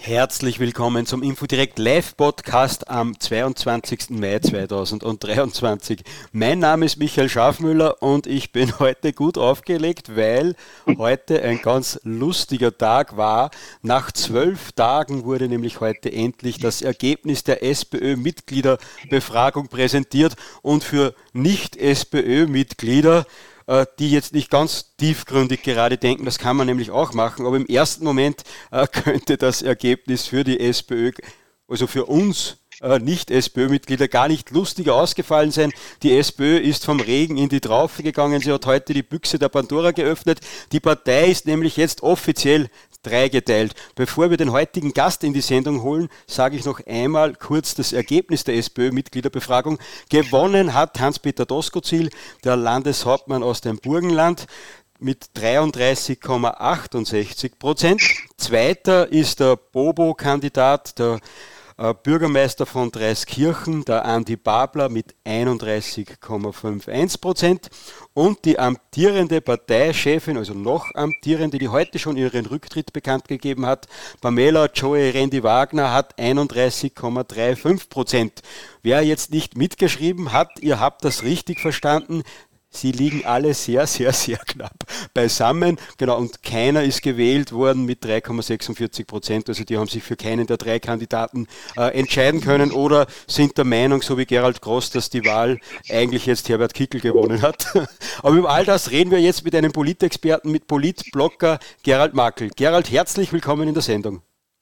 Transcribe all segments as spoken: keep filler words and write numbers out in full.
Herzlich willkommen zum Infodirect Live-Podcast am zweiundzwanzigsten Mai zweitausenddreiundzwanzig. Mein Name ist Michael Schafmüller und ich bin heute gut aufgelegt, weil heute ein ganz lustiger Tag war. Nach zwölf Tagen wurde nämlich heute endlich das Ergebnis der SPÖ-Mitgliederbefragung präsentiert und für Nicht-SPÖ-Mitglieder, die jetzt nicht ganz tiefgründig gerade denken, das kann man nämlich auch machen, aber im ersten Moment äh, könnte das Ergebnis für die SPÖ, also für uns äh, Nicht-SPÖ-Mitglieder, gar nicht lustiger ausgefallen sein. Die SPÖ ist vom Regen in die Traufe gegangen, sie hat heute die Büchse der Pandora geöffnet. Die Partei ist nämlich jetzt offiziell dreigeteilt. Bevor wir den heutigen Gast in die Sendung holen, sage ich noch einmal kurz das Ergebnis der SPÖ-Mitgliederbefragung. Gewonnen hat Hans-Peter Doskozil, der Landeshauptmann aus dem Burgenland, mit dreiunddreißig Komma achtundsechzig Prozent. Zweiter ist der Bobo-Kandidat, der äh, Bürgermeister von Dreiskirchen, der Andi Babler, mit einunddreißig Komma einundfünfzig Prozent. Und die amtierende Parteichefin, also noch amtierende, die heute schon ihren Rücktritt bekannt gegeben hat, Pamela Joy Rendi-Wagner, hat einunddreißig Komma fünfunddreißig Prozent. Wer jetzt nicht mitgeschrieben hat, ihr habt das richtig verstanden. Sie liegen alle sehr, sehr, sehr knapp beisammen. Genau, und keiner ist gewählt worden mit drei Komma sechsundvierzig Prozent. Also die haben sich für keinen der drei Kandidaten äh, entscheiden können oder sind der Meinung, so wie Gerald Gross, dass die Wahl eigentlich jetzt Herbert Kickl gewonnen hat. Aber über all das reden wir jetzt mit einem Politexperten, mit Politblogger Gerald Makl. Gerald, herzlich willkommen in der Sendung.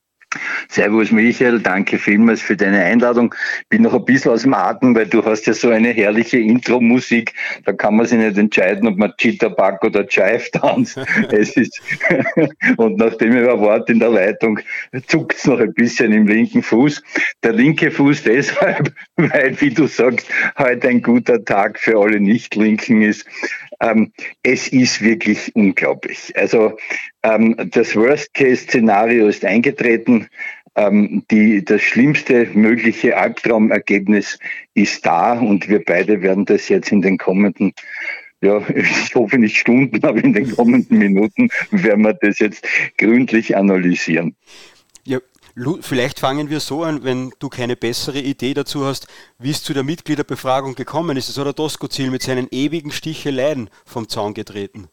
Servus Michael, danke vielmals für deine Einladung. Bin noch ein bisschen aus dem Atem, weil du hast ja so eine herrliche Intro-Musik. Da kann man sich nicht entscheiden, ob man Jitterbug oder Jive tanzt. Es ist und nachdem ich ein Wort in der Leitung zuckt es noch ein bisschen im linken Fuß. Der linke Fuß deshalb, weil, wie du sagst, heute ein guter Tag für alle Nicht-Linken ist. Ähm, es ist wirklich unglaublich. Also ähm, das Worst-Case-Szenario ist eingetreten. Ähm, die, das schlimmste mögliche Albtraumergebnis ist da und wir beide werden das jetzt in den kommenden, ja, ich hoffe nicht Stunden, aber in den kommenden Minuten werden wir das jetzt gründlich analysieren. Ja. Vielleicht fangen wir so an, wenn du keine bessere Idee dazu hast, wie es zu der Mitgliederbefragung gekommen ist. Es hat der Doskozil mit seinen ewigen Sticheleien vom Zaun getreten.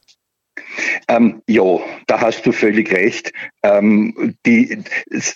Ähm, ja, da hast du völlig recht. Ähm, die, es,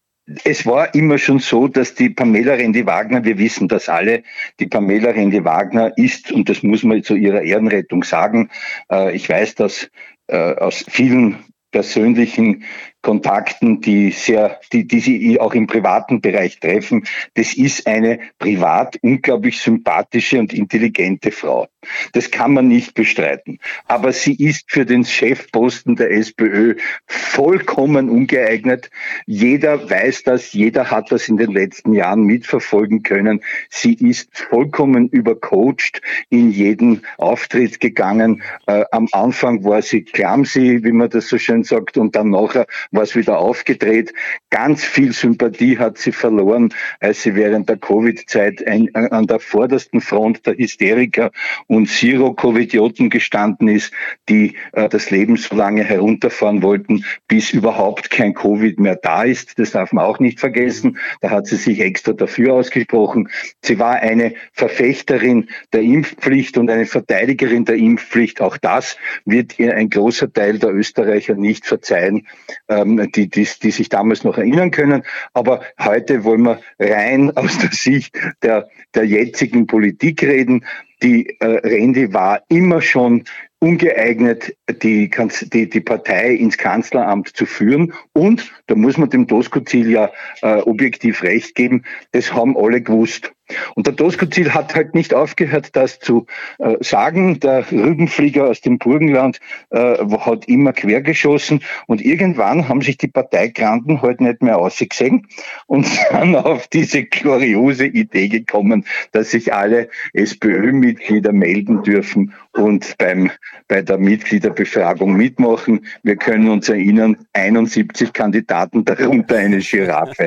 es war immer schon so, dass die Pamela Rendi-Wagner, wir wissen das alle, die Pamela Rendi-Wagner ist, und das muss man zu ihrer Ehrenrettung sagen, äh, ich weiß das äh, aus vielen persönlichen Kontakten, die sehr, die, die sie auch im privaten Bereich treffen. Das ist eine privat unglaublich sympathische und intelligente Frau. Das kann man nicht bestreiten. Aber sie ist für den Chefposten der SPÖ vollkommen ungeeignet. Jeder weiß das, jeder hat das in den letzten Jahren mitverfolgen können. Sie ist vollkommen übercoacht in jeden Auftritt gegangen. Äh, am Anfang war sie clumsy, wie man das so schön sagt, und dann nachher war es wieder aufgedreht. Ganz viel Sympathie hat sie verloren, als sie während der Covid-Zeit ein, an der vordersten Front der Hysteriker und Zero-Covidioten gestanden ist, die äh, das Leben so lange herunterfahren wollten, bis überhaupt kein Covid mehr da ist. Das darf man auch nicht vergessen. Da hat sie sich extra dafür ausgesprochen. Sie war eine Verfechterin der Impfpflicht und eine Verteidigerin der Impfpflicht. Auch das wird ihr ein großer Teil der Österreicher nicht verzeihen, ähm, die, die, die sich damals noch erinnern können. Aber heute wollen wir rein aus der Sicht der, der jetzigen Politik reden. Die äh, Rendi war immer schon ungeeignet, die, die, die Partei ins Kanzleramt zu führen. Und, da muss man dem Doskozil ja äh, objektiv recht geben, das haben alle gewusst. Und der Doskozil hat halt nicht aufgehört, das zu äh, sagen. Der Rübenflieger aus dem Burgenland äh, hat immer quergeschossen und irgendwann haben sich die Parteigranten halt nicht mehr ausgesehen und sind auf diese gloriose Idee gekommen, dass sich alle SPÖ-Mitglieder melden dürfen und beim bei der Mitgliederbefragung mitmachen. Wir können uns erinnern, einundsiebzig Kandidaten, darunter eine Giraffe.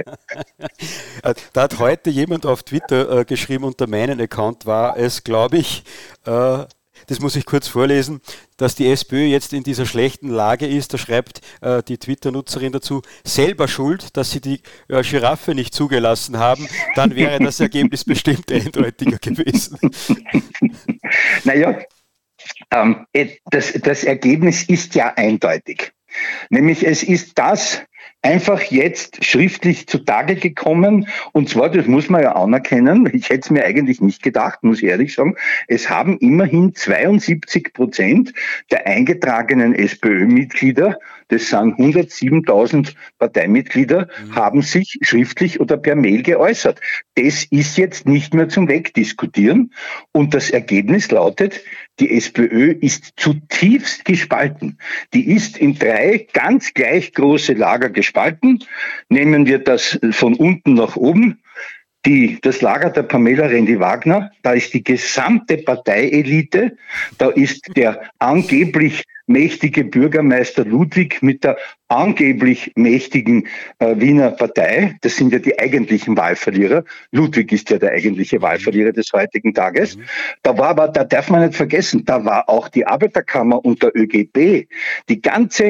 Da hat heute jemand auf Twitter äh, geschrieben, unter meinem Account war es, glaube ich, äh, Das muss ich kurz vorlesen, dass die SPÖ jetzt in dieser schlechten Lage ist, da schreibt äh, die Twitter-Nutzerin dazu, selber schuld, dass sie die äh, Giraffe nicht zugelassen haben, dann wäre das Ergebnis bestimmt eindeutiger gewesen. Naja, ähm, das, das Ergebnis ist ja eindeutig. Nämlich es ist das einfach jetzt schriftlich zutage gekommen. Und zwar, das muss man ja anerkennen, ich hätte es mir eigentlich nicht gedacht, muss ich ehrlich sagen, es haben immerhin zweiundsiebzig Prozent der eingetragenen SPÖ-Mitglieder, das sind hundertsiebentausend Parteimitglieder, mhm. haben sich schriftlich oder per Mail geäußert. Das ist jetzt nicht mehr zum Wegdiskutieren. Und das Ergebnis lautet, die SPÖ ist zutiefst gespalten. Die ist in drei ganz gleich große Lager gespalten. Nehmen wir das von unten nach oben. Die, das Lager der Pamela Rendi-Wagner, da ist die gesamte Parteielite, da ist der angeblich mächtige Bürgermeister Ludwig mit der angeblich mächtigen äh, Wiener Partei. Das sind ja die eigentlichen Wahlverlierer. Ludwig ist ja der eigentliche Wahlverlierer des heutigen Tages. Mhm. Da war aber, da darf man nicht vergessen, da war auch die Arbeiterkammer und der ÖGB. Die ganze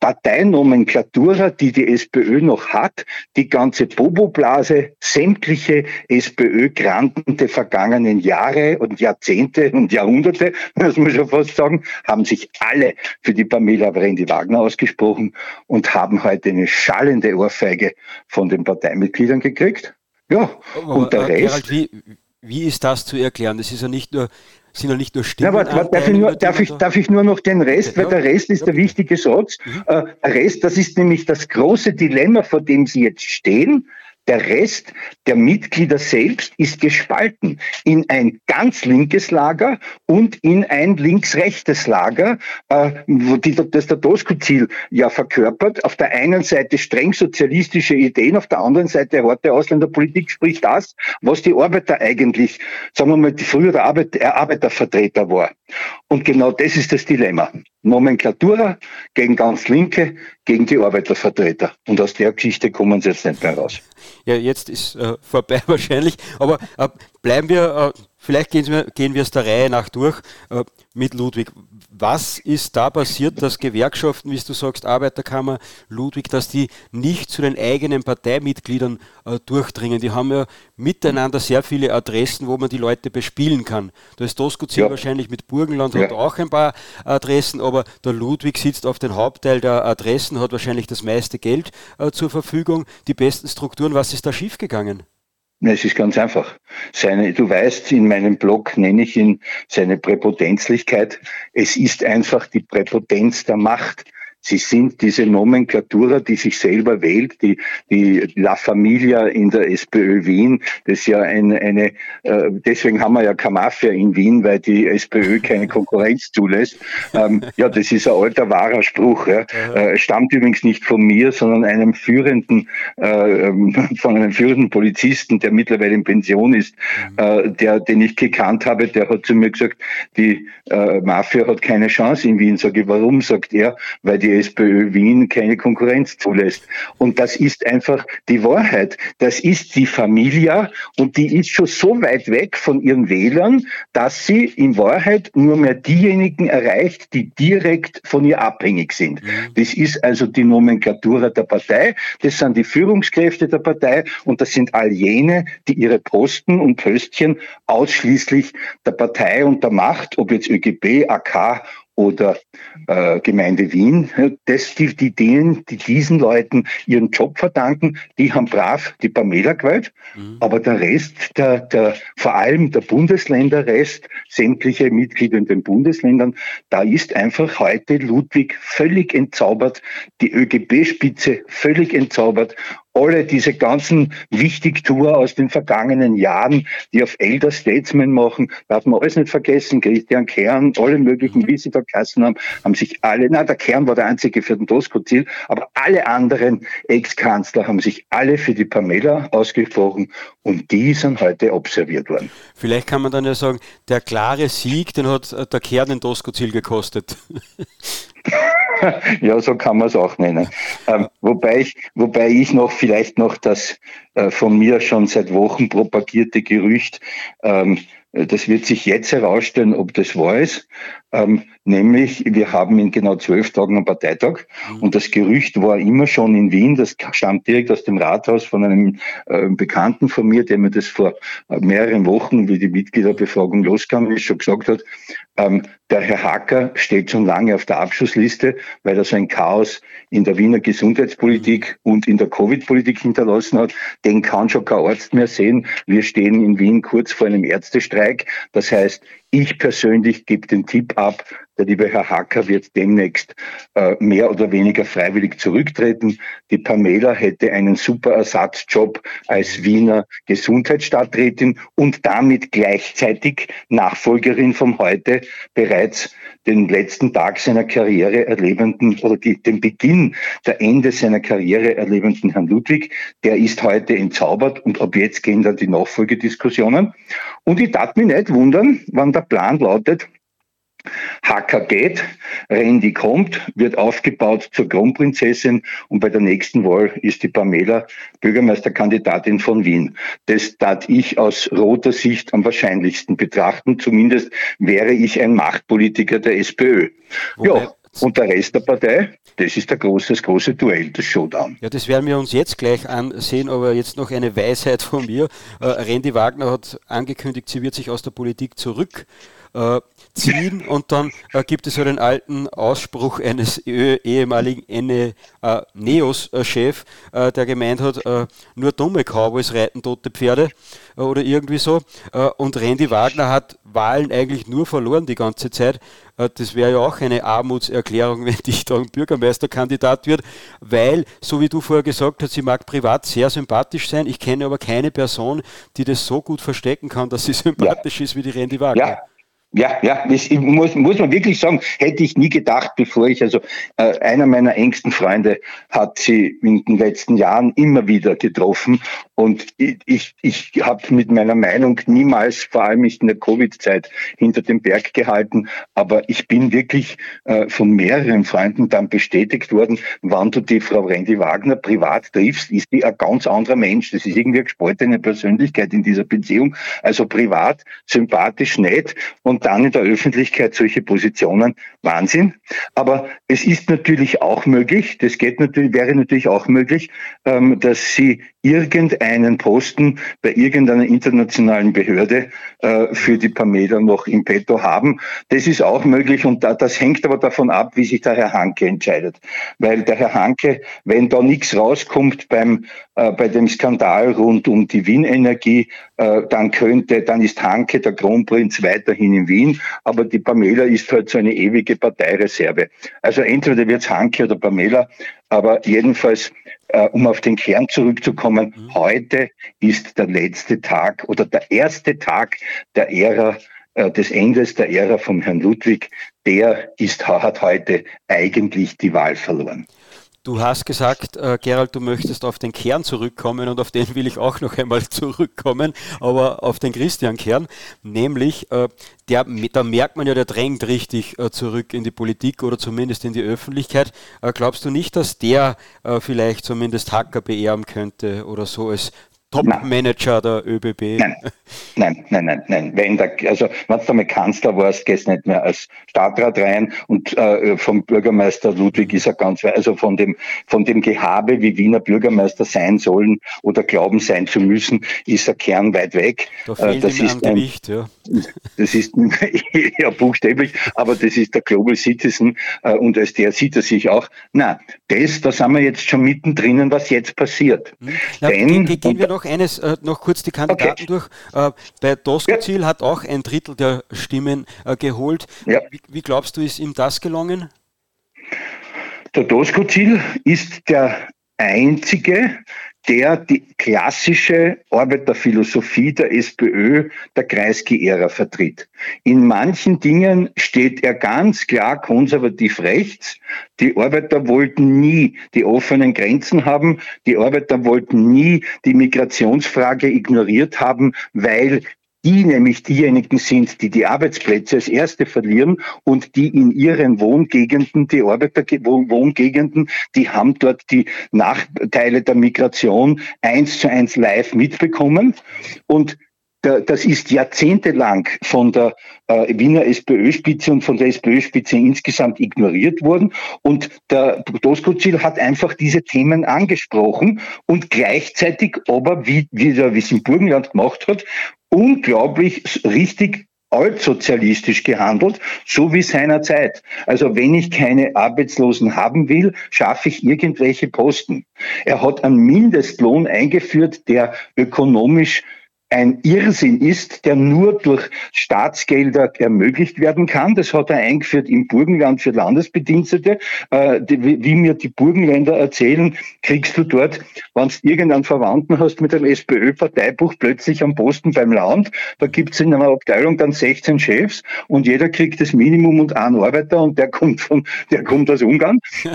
Parteinomenklatura, die die SPÖ noch hat, die ganze Bobo-Blase, sämtliche SPÖ-Granden der vergangenen Jahre und Jahrzehnte und Jahrhunderte, muss man schon fast sagen, haben sich alle für die Pamela Rendi-Wagner ausgesprochen und haben heute eine schallende Ohrfeige von den Parteimitgliedern gekriegt. Ja, aber, und der äh, Rest... Gerald, wie, wie ist das zu erklären? Das ist ja nicht nur... Sind ja nicht nur Stimmen. Ja, warte, warte, darf, ich nur, darf, ich, darf ich nur noch den Rest, ja, weil der Rest ist ja der wichtige Satz. Mhm. Äh, der Rest, das ist nämlich das große Dilemma, vor dem Sie jetzt stehen. Der Rest der Mitglieder selbst ist gespalten in ein ganz linkes Lager und in ein links-rechtes Lager, äh, wo die, das der Doskozil ja verkörpert. Auf der einen Seite streng sozialistische Ideen, auf der anderen Seite harte Ausländerpolitik, sprich das, was die Arbeiter eigentlich, sagen wir mal, früher der Arbeit, äh, Arbeitervertreter war. Und genau das ist das Dilemma. Nomenklatura gegen ganz Linke, gegen die Arbeitervertreter. Und aus der Geschichte kommen sie jetzt nicht mehr raus. Ja, jetzt ist äh, vorbei wahrscheinlich, aber äh, bleiben wir, äh, vielleicht gehen wir, gehen wir es der Reihe nach durch äh, mit Ludwig. Was ist da passiert, dass Gewerkschaften, wie du sagst, Arbeiterkammer, Ludwig, dass die nicht zu den eigenen Parteimitgliedern äh, durchdringen? Die haben ja miteinander sehr viele Adressen, wo man die Leute bespielen kann. Da ist Doskozil ja. wahrscheinlich mit Burgenland, ja. hat auch ein paar Adressen, aber der Ludwig sitzt auf den Hauptteil der Adressen, hat wahrscheinlich das meiste Geld äh, zur Verfügung, die besten Strukturen. Was ist da schiefgegangen? Es ist ganz einfach. Seine, du weißt, in meinem Blog nenne ich ihn seine Präpotenzlichkeit. Es ist einfach die Präpotenz der Macht. Sie sind diese Nomenklatura, die sich selber wählt, die, die La Familia in der SPÖ Wien, das ist ja eine, eine äh, deswegen haben wir ja keine Mafia in Wien, weil die SPÖ keine Konkurrenz zulässt. Ähm, ja, das ist ein alter, wahrer Spruch. Ja. Äh, stammt übrigens nicht von mir, sondern einem führenden, äh, von einem führenden Polizisten, der mittlerweile in Pension ist, äh, der, den ich gekannt habe, der hat zu mir gesagt, die äh, Mafia hat keine Chance in Wien. Sage ich, warum? Sagt er, weil die die SPÖ Wien keine Konkurrenz zulässt. Und das ist einfach die Wahrheit. Das ist die Familia und die ist schon so weit weg von ihren Wählern, dass sie in Wahrheit nur mehr diejenigen erreicht, die direkt von ihr abhängig sind. Mhm. Das ist also die Nomenklatura der Partei, das sind die Führungskräfte der Partei und das sind all jene, die ihre Posten und Pöstchen ausschließlich der Partei und der Macht, ob jetzt ÖGB, A K oder äh, Gemeinde Wien, das, die, die denen, die diesen Leuten ihren Job verdanken, die haben brav die Pamela gewählt, mhm. aber der Rest, der, der, vor allem der Bundesländerrest, sämtliche Mitglieder in den Bundesländern, da ist einfach heute Ludwig völlig entzaubert, die ÖGB-Spitze völlig entzaubert, alle diese ganzen Wichtigtour aus den vergangenen Jahren, die auf Elder Statesmen machen, darf man alles nicht vergessen, Christian Kern, alle möglichen, wie sie da geheißen haben, haben sich alle, na der Kern war der einzige für den Doskozil, aber alle anderen Ex-Kanzler haben sich alle für die Pamela ausgesprochen und die sind heute observiert worden. Vielleicht kann man dann ja sagen, der klare Sieg, den hat der Kern den Doskozil gekostet. Ja, so kann man es auch nennen. Ähm, wobei ich, wobei ich noch vielleicht noch das äh, von mir schon seit Wochen propagierte Gerücht ähm, Das wird sich jetzt herausstellen, ob das wahr ist. Ähm, nämlich, wir haben in genau zwölf Tagen einen Parteitag. Mhm. Und das Gerücht war immer schon in Wien, das stammt direkt aus dem Rathaus von einem äh, Bekannten von mir, der mir das vor äh, mehreren Wochen, wie die Mitgliederbefragung losgegangen ist, schon gesagt hat, ähm, der Herr Hacker steht schon lange auf der Abschussliste, weil er so ein Chaos in der Wiener Gesundheitspolitik und in der Covid-Politik hinterlassen hat. Den kann schon kein Arzt mehr sehen. Wir stehen in Wien kurz vor einem Ärztestreik. Das heißt, ich persönlich gebe den Tipp ab, der liebe Herr Hacker wird demnächst äh, mehr oder weniger freiwillig zurücktreten. Die Pamela hätte einen super Ersatzjob als Wiener Gesundheitsstadträtin und damit gleichzeitig Nachfolgerin vom heute bereits den letzten Tag seiner Karriere erlebenden oder die, den Beginn der Ende seiner Karriere erlebenden Herrn Ludwig. Der ist heute entzaubert und ab jetzt gehen dann die Nachfolgediskussionen. Und ich darf mich nicht wundern, wann der Plan lautet, Hacker geht, Randy kommt, wird aufgebaut zur Kronprinzessin und bei der nächsten Wahl ist die Pamela Bürgermeisterkandidatin von Wien. Das tat ich aus roter Sicht am wahrscheinlichsten betrachten. Zumindest wäre ich ein Machtpolitiker der SPÖ. Wobei, ja, und der Rest der Partei, das ist der große, das große Duell, das Showdown. Ja, das werden wir uns jetzt gleich ansehen, aber jetzt noch eine Weisheit von mir. Äh, Randy Wagner hat angekündigt, sie wird sich aus der Politik zurück Äh, ziehen und dann äh, gibt es so den alten Ausspruch eines eh- ehemaligen Ene, äh, Neos-Chef, äh, der gemeint hat, äh, nur dumme Cowboys reiten tote Pferde äh, oder irgendwie so. Äh, und Randy Wagner hat Wahlen eigentlich nur verloren die ganze Zeit. Äh, das wäre ja auch eine Armutserklärung, wenn die dann Bürgermeisterkandidat wird, weil, so wie du vorher gesagt hast, sie mag privat sehr sympathisch sein. Ich kenne aber keine Person, die das so gut verstecken kann, dass sie sympathisch ja. ist wie die Randy Wagner. Ja. Ja, ja, das muss, muss man wirklich sagen, hätte ich nie gedacht, bevor ich, also äh, einer meiner engsten Freunde hat sie in den letzten Jahren immer wieder getroffen und ich, ich, ich habe mit meiner Meinung niemals, vor allem nicht in der Covid-Zeit, hinter dem Berg gehalten, aber ich bin wirklich äh, von mehreren Freunden dann bestätigt worden, wann du die Frau Randy Wagner privat triffst, ist die ein ganz anderer Mensch, das ist irgendwie eine gespaltene Persönlichkeit in dieser Beziehung, also privat, sympathisch, nett und Und dann in der Öffentlichkeit solche Positionen, Wahnsinn. Aber es ist natürlich auch möglich, das geht natürlich, wäre natürlich auch möglich, ähm, dass sie irgendeinen Posten bei irgendeiner internationalen Behörde äh, für die Pamela noch im Petto haben. Das ist auch möglich und da, das hängt aber davon ab, wie sich der Herr Hanke entscheidet. Weil der Herr Hanke, wenn da nichts rauskommt beim äh, bei dem Skandal rund um die Wien-Energie, äh, dann könnte, dann ist Hanke der Kronprinz weiterhin in Wien, aber die Pamela ist halt so eine ewige Parteireserve. Also entweder wird's Hanke oder Pamela, aber jedenfalls, äh, um auf den Kern zurückzukommen, mhm. heute ist der letzte Tag oder der erste Tag der Ära, äh, des Endes der Ära vom Herrn Ludwig, der ist, hat heute eigentlich die Wahl verloren. Du hast gesagt, äh, Gerald, du möchtest auf den Kern zurückkommen und auf den will ich auch noch einmal zurückkommen, aber auf den Christian-Kern, nämlich, äh, der, da merkt man ja, der drängt richtig äh, zurück in die Politik oder zumindest in die Öffentlichkeit. Äh, glaubst du nicht, dass der äh, vielleicht zumindest Hacker beerben könnte oder so als Top-Manager der ÖBB? Nein, nein, nein, nein, nein. Wenn der, also, wenn du einmal Kanzler warst, gehst du nicht mehr als Stadtrat rein und äh, vom Bürgermeister Ludwig ist er ganz weit, also von dem, von dem Gehabe, wie Wiener Bürgermeister sein sollen oder glauben sein zu müssen, ist er Kern weit weg. Da fehlt äh, das ihm ist an Gewicht, ja. Das ist, ja, buchstäblich, aber das ist der Global Citizen äh, und als der sieht er sich auch. Na, das, da sind wir jetzt schon mittendrin, was jetzt passiert. Hm. Na, Denn, ge- gehen wir noch eines, äh, noch kurz die Kandidaten okay. durch. Äh, bei Doskozil ja. hat auch ein Drittel der Stimmen äh, geholt. Ja. Wie, wie glaubst du, ist ihm das gelungen? Der Doskozil ist der einzige, der die klassische Arbeiterphilosophie der SPÖ, der Kreisky-Ära vertritt. In manchen Dingen steht er ganz klar konservativ rechts. Die Arbeiter wollten nie die offenen Grenzen haben. Die Arbeiter wollten nie die Migrationsfrage ignoriert haben, weil die nämlich diejenigen sind, die die Arbeitsplätze als Erste verlieren und die in ihren Wohngegenden, die Arbeiterwohngegenden, die haben dort die Nachteile der Migration eins zu eins live mitbekommen. Und das ist jahrzehntelang von der äh, Wiener SPÖ-Spitze und von der SPÖ-Spitze insgesamt ignoriert worden. Und der Doskozil hat einfach diese Themen angesprochen und gleichzeitig aber, wie, wie er es im Burgenland gemacht hat, unglaublich richtig altsozialistisch gehandelt, so wie seinerzeit. Also wenn ich keine Arbeitslosen haben will, schaffe ich irgendwelche Posten. Er hat einen Mindestlohn eingeführt, der ökonomisch ein Irrsinn ist, der nur durch Staatsgelder ermöglicht werden kann. Das hat er eingeführt im Burgenland für Landesbedienstete. Äh, die, wie mir die Burgenländer erzählen, kriegst du dort, wenn du irgendeinen Verwandten hast mit einem SPÖ-Parteibuch, plötzlich am Posten beim Land. Da gibt es in einer Abteilung dann sechzehn Chefs und jeder kriegt das Minimum und einen Arbeiter und der kommt von, der kommt aus Ungarn.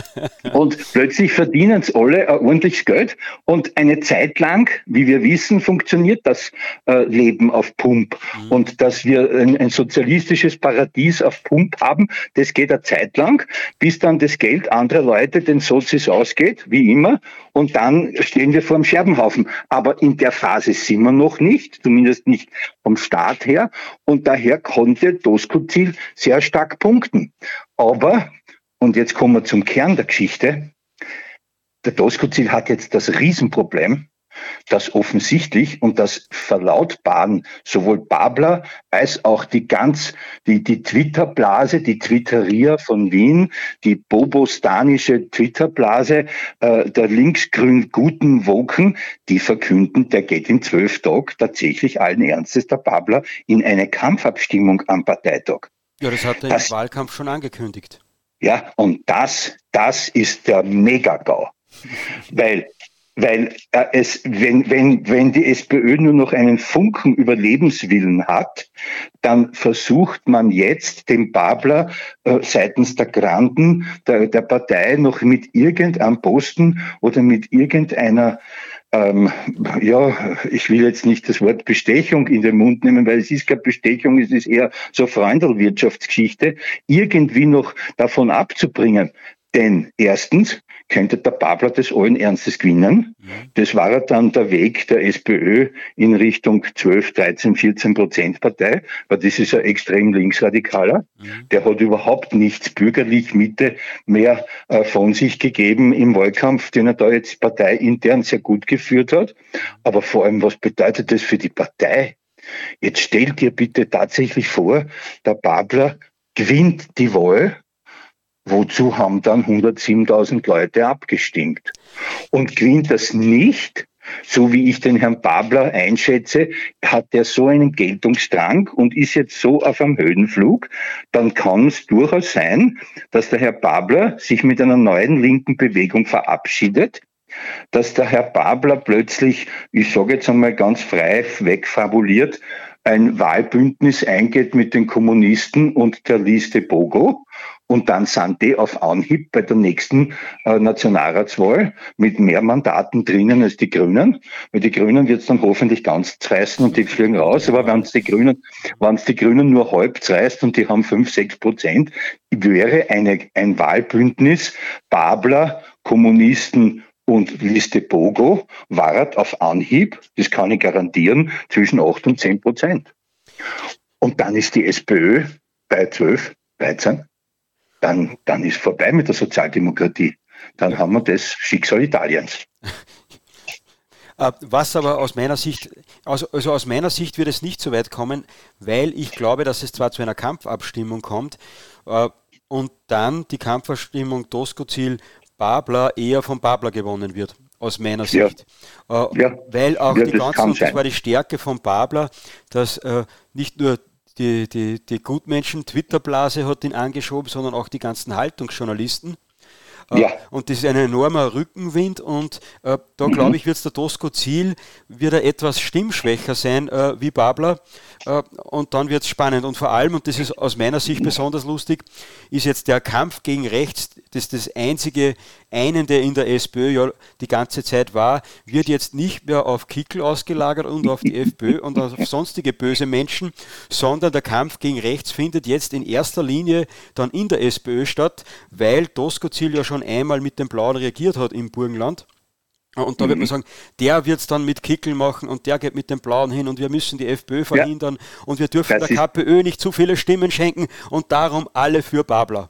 Und plötzlich verdienen es alle ein ordentliches Geld. Und eine Zeit lang, wie wir wissen, funktioniert das Leben auf Pump. Mhm. Und dass wir ein, ein sozialistisches Paradies auf Pump haben, das geht eine Zeit lang, bis dann das Geld anderer Leute den Sozis ausgeht, wie immer, und dann stehen wir vor dem Scherbenhaufen. Aber in der Phase sind wir noch nicht, zumindest nicht vom Staat her, und daher konnte Doskozil sehr stark punkten. Aber, und jetzt kommen wir zum Kern der Geschichte, der Doskozil hat jetzt das Riesenproblem, dass offensichtlich und das verlautbaren sowohl Babler als auch die ganz, die, die Twitter-Blase, die Twitterier von Wien, die bobostanische Twitter-Blase äh, der linksgrün guten Woken, die verkünden, der geht in zwölf Tagen tatsächlich allen Ernstes, der Babler, in eine Kampfabstimmung am Parteitag. Ja, das hat er das, im Wahlkampf schon angekündigt. Ja, und das, das ist der Mega-GAU. Weil Weil äh, es, wenn, wenn, wenn die SPÖ nur noch einen Funken Überlebenswillen hat, dann versucht man jetzt den Babler äh, seitens der Granden der, der Partei noch mit irgendeinem Posten oder mit irgendeiner Ähm, ja, ich will jetzt nicht das Wort Bestechung in den Mund nehmen, weil es ist keine Bestechung, es ist eher so Freundelwirtschaftsgeschichte, irgendwie noch davon abzubringen. Denn erstens könnte der Babler das allen Ernstes gewinnen. Das war dann der Weg der SPÖ in Richtung zwölf, dreizehn, vierzehn Prozent Partei, weil das ist ein extrem linksradikaler. Der hat überhaupt nichts bürgerlich Mitte mehr äh, von sich gegeben im Wahlkampf, den er da jetzt parteiintern sehr gut geführt hat. Aber vor allem, was bedeutet das für die Partei? Jetzt stellt dir bitte tatsächlich vor, der Babler gewinnt die Wahl. Wozu haben dann hundertsiebentausend Leute abgestimmt? Und gewinnt das nicht, so wie ich den Herrn Babler einschätze, hat er so einen Geltungsdrang und ist jetzt so auf einem Höhenflug, dann kann es durchaus sein, dass der Herr Babler sich mit einer neuen linken Bewegung verabschiedet, dass der Herr Babler plötzlich, ich sage jetzt einmal ganz frei wegfabuliert, ein Wahlbündnis eingeht mit den Kommunisten und der Liste Bogo. Und dann sind die auf Anhieb bei der nächsten äh, Nationalratswahl mit mehr Mandaten drinnen als die Grünen. Weil die Grünen wird es dann hoffentlich ganz zerreißen und die fliegen raus. Aber wenn es die Grünen, wenn es die Grünen nur halb zerreißt und die haben fünf, sechs Prozent, wäre eine, ein Wahlbündnis Babler, Kommunisten und Liste Bogo war auf Anhieb, das kann ich garantieren, zwischen acht und zehn Prozent. Und dann ist die SPÖ bei zwölf, dreizehn. Dann, dann ist vorbei mit der Sozialdemokratie. Dann haben wir das Schicksal Italiens. Was aber aus meiner Sicht, also, also aus meiner Sicht wird es nicht so weit kommen, weil ich glaube, dass es zwar zu einer Kampfabstimmung kommt äh, und dann die Kampfabstimmung Doskozil Babler eher von Babler gewonnen wird, aus meiner Sicht. Ja. Äh, ja. Weil auch ja, die ganzen, und das war die Stärke von Babler, dass äh, nicht nur die, die, die Gutmenschen Twitter-Blase hat ihn angeschoben, sondern auch die ganzen Haltungsjournalisten. Ja. Und das ist ein enormer Rückenwind und äh, da glaube mhm. ich, wird der Doskozil wieder etwas stimmschwächer sein äh, wie Babler äh, und dann wird es spannend und vor allem, und das ist aus meiner Sicht besonders lustig, ist jetzt der Kampf gegen rechts, das das einzige Einende in der SPÖ ja die ganze Zeit war, wird jetzt nicht mehr auf Kickl ausgelagert und auf die FPÖ und auf sonstige böse Menschen, sondern der Kampf gegen rechts findet jetzt in erster Linie dann in der SPÖ statt, weil Doskozil ja schon einmal mit den Blauen regiert hat im Burgenland Und da mhm. wird man sagen, der wird es dann mit Kickl machen und der geht mit den Blauen hin und wir müssen die FPÖ verhindern ja. und wir dürfen das der KPÖ nicht zu viele Stimmen schenken und darum alle für Babler.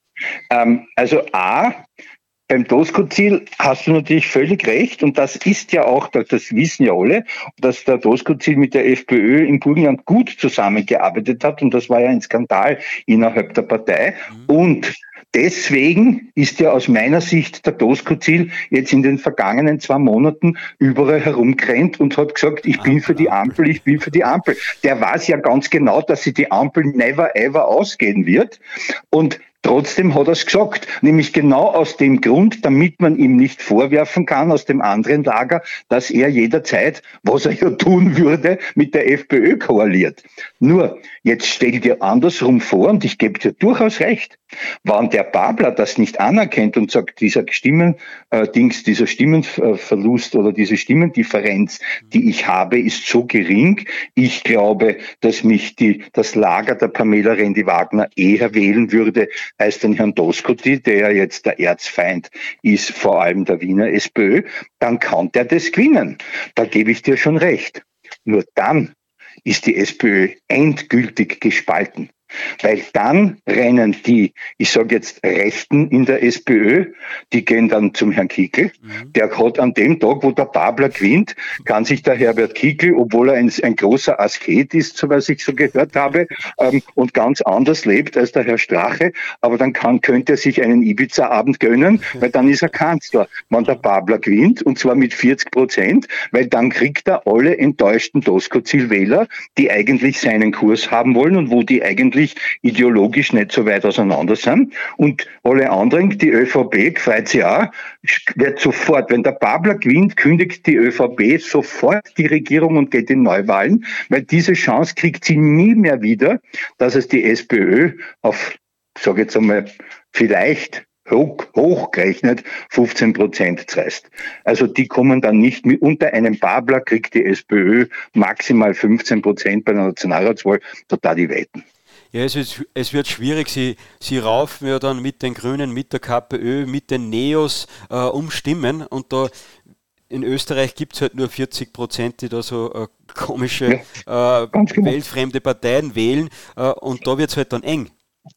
Ähm, also A, beim Doskozil hast du natürlich völlig recht und das ist ja auch, das wissen ja alle, dass der Doskozil mit der FPÖ im Burgenland gut zusammengearbeitet hat und das war ja ein Skandal innerhalb der Partei mhm. und deswegen ist ja aus meiner Sicht der Doskozil jetzt in den vergangenen zwei Monaten überall herumgerannt und hat gesagt, ich bin für die Ampel, ich bin für die Ampel. Der weiß ja ganz genau, dass sich die Ampel never ever ausgehen wird und trotzdem hat er es gesagt, nämlich genau aus dem Grund, damit man ihm nicht vorwerfen kann, aus dem anderen Lager, dass er jederzeit, was er ja tun würde, mit der FPÖ koaliert. Nur, jetzt stell dir andersrum vor, und ich gebe dir durchaus recht, wenn der Babler das nicht anerkennt und sagt, dieser Stimmen, äh, Dings, dieser Stimmenverlust oder diese Stimmendifferenz, die ich habe, ist so gering, ich glaube, dass mich die, das Lager der Pamela Rendi-Wagner eher wählen würde, als den Herrn Doskozil, der ja jetzt der Erzfeind ist, vor allem der Wiener SPÖ, dann kann der das gewinnen. Da gebe ich dir schon recht. Nur dann ist die SPÖ endgültig gespalten. Weil dann rennen die, ich sage jetzt Rechten in der SPÖ, die gehen dann zum Herrn Kickl. Mhm. Der hat an dem Tag, wo der Babler gewinnt, kann sich der Herbert Kickl, obwohl er ein, ein großer Asket ist, so was ich so gehört habe, ähm, und ganz anders lebt als der Herr Strache, aber dann kann, könnte er sich einen Ibiza-Abend gönnen, weil dann ist er Kanzler. Wenn der Babler gewinnt, und zwar mit vierzig Prozent, weil dann kriegt er alle enttäuschten Doskozil-Wähler, die eigentlich seinen Kurs haben wollen und wo die eigentlich ideologisch nicht so weit auseinander sind. Und alle anderen, die ÖVP, freut sich auch, wird sofort, wenn der Babler gewinnt, kündigt die ÖVP sofort die Regierung und geht in Neuwahlen, weil diese Chance kriegt sie nie mehr wieder, dass es die SPÖ auf, sage jetzt einmal, vielleicht hoch, hochgerechnet fünfzehn Prozent zerreißt. Also die kommen dann nicht mit, unter einem Babler kriegt die SPÖ maximal fünfzehn Prozent bei der Nationalratswahl, total die Weiten. Ja, es wird, es wird schwierig, sie, sie raufen ja dann mit den Grünen, mit der KPÖ, mit den Neos äh, um Stimmen und da in Österreich gibt es halt nur vierzig Prozent, die da so äh, komische, ja, äh, genau. weltfremde Parteien wählen äh, und da wird es halt dann eng.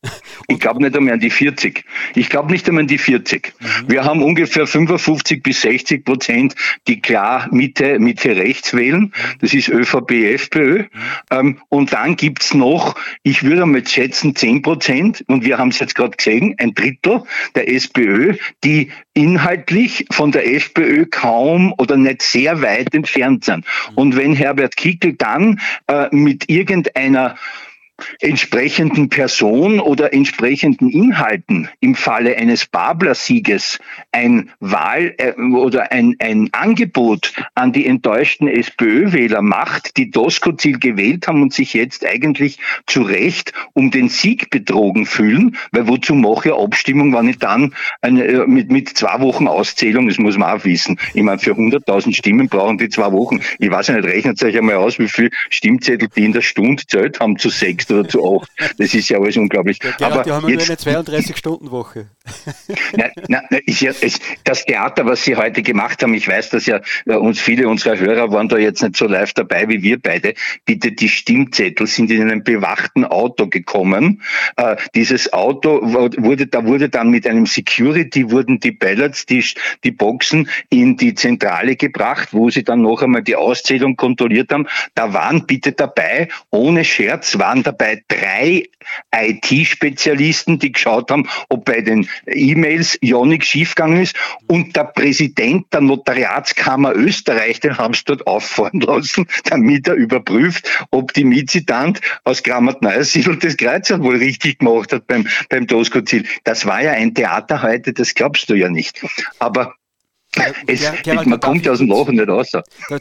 Ich glaube nicht einmal an die vierzig. Ich glaube nicht einmal an die vierzig. Mhm. Wir haben ungefähr fünfundfünfzig bis sechzig Prozent, die klar Mitte, Mitte rechts wählen. Das ist ÖVP, FPÖ. Mhm. Ähm, und dann gibt's noch, ich würde mal schätzen, zehn Prozent, und wir haben es jetzt gerade gesehen, ein Drittel der SPÖ, die inhaltlich von der FPÖ kaum oder nicht sehr weit entfernt sind. Mhm. Und wenn Herbert Kickl dann äh, mit irgendeiner entsprechenden Person oder entsprechenden Inhalten im Falle eines Babler-Sieges ein Wahl äh, oder ein, ein Angebot an die enttäuschten SPÖ-Wähler macht, die Doskozil gewählt haben und sich jetzt eigentlich zu Recht um den Sieg betrogen fühlen, weil wozu mache ich eine Abstimmung, wenn ich dann eine, mit, mit zwei Wochen Auszählung, das muss man auch wissen, ich meine, für hunderttausend Stimmen brauchen die zwei Wochen, ich weiß nicht, rechnet euch einmal aus, wie viele Stimmzettel die in der Stunde zählt haben zu sechs oder zu acht. Das ist ja alles unglaublich. Ja, Gerhard, aber die haben jetzt, nur eine zweiunddreißig-Stunden-Woche. Nein, nein, ist ja, ist das Theater, was Sie heute gemacht haben, ich weiß, dass ja uns viele unserer Hörer waren da jetzt nicht so live dabei wie wir beide. Bitte, die Stimmzettel sind in einem bewachten Auto gekommen. Äh, dieses Auto wurde, da wurde dann mit einem Security wurden die Ballots, die, die Boxen in die Zentrale gebracht, wo sie dann noch einmal die Auszählung kontrolliert haben. Da waren bitte dabei, ohne Scherz, waren dabei drei I T-Spezialisten, die geschaut haben, ob bei den E-Mails ja nichts schiefgegangen ist. Und der Präsident der Notariatskammer Österreich, den haben sie dort auffahren lassen, damit er überprüft, ob die Mietzitant aus Kramat-Neusiedl das Kreuzerl wohl richtig gemacht hat beim, beim Doskozil. Das war ja ein Theater heute, das glaubst du ja nicht. Aber es, Gerhard, man kommt ja aus dem Lachen nicht raus.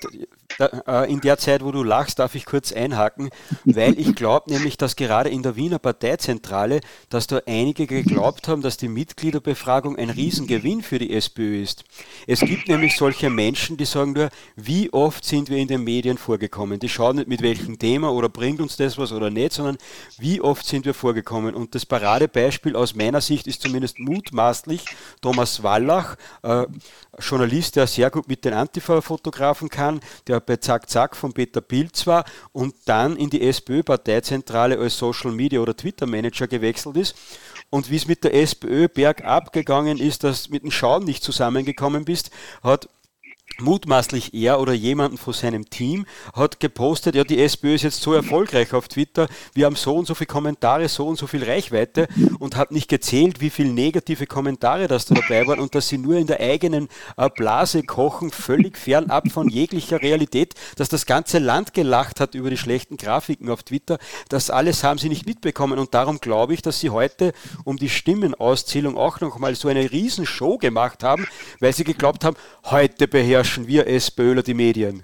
Da, äh, in der Zeit, wo du lachst, darf ich kurz einhaken, weil ich glaube nämlich, dass gerade in der Wiener Parteizentrale, dass da einige geglaubt haben, dass die Mitgliederbefragung ein Riesengewinn für die SPÖ ist. Es gibt nämlich solche Menschen, die sagen nur, wie oft sind wir in den Medien vorgekommen. Die schauen nicht mit welchem Thema oder bringt uns das was oder nicht, sondern wie oft sind wir vorgekommen. Und das Paradebeispiel aus meiner Sicht ist zumindest mutmaßlich Thomas Wallach, äh, Journalist, der sehr gut mit den Antifa-Fotografen kann, der bei Zack Zack von Peter Pilz war und dann in die SPÖ-Parteizentrale als Social Media oder Twitter-Manager gewechselt ist. Und wie es mit der SPÖ bergab gegangen ist, dass du mit dem Schauen nicht zusammengekommen bist, hat mutmaßlich er oder jemanden von seinem Team hat gepostet, ja, die SPÖ ist jetzt so erfolgreich auf Twitter, wir haben so und so viele Kommentare, so und so viel Reichweite und hat nicht gezählt, wie viele negative Kommentare das da dabei waren und dass sie nur in der eigenen äh, Blase kochen, völlig fernab von jeglicher Realität, dass das ganze Land gelacht hat über die schlechten Grafiken auf Twitter, das alles haben sie nicht mitbekommen und darum glaube ich, dass sie heute um die Stimmenauszählung auch noch mal so eine Riesenshow gemacht haben, weil sie geglaubt haben, heute beherrschen wir SPÖler die Medien.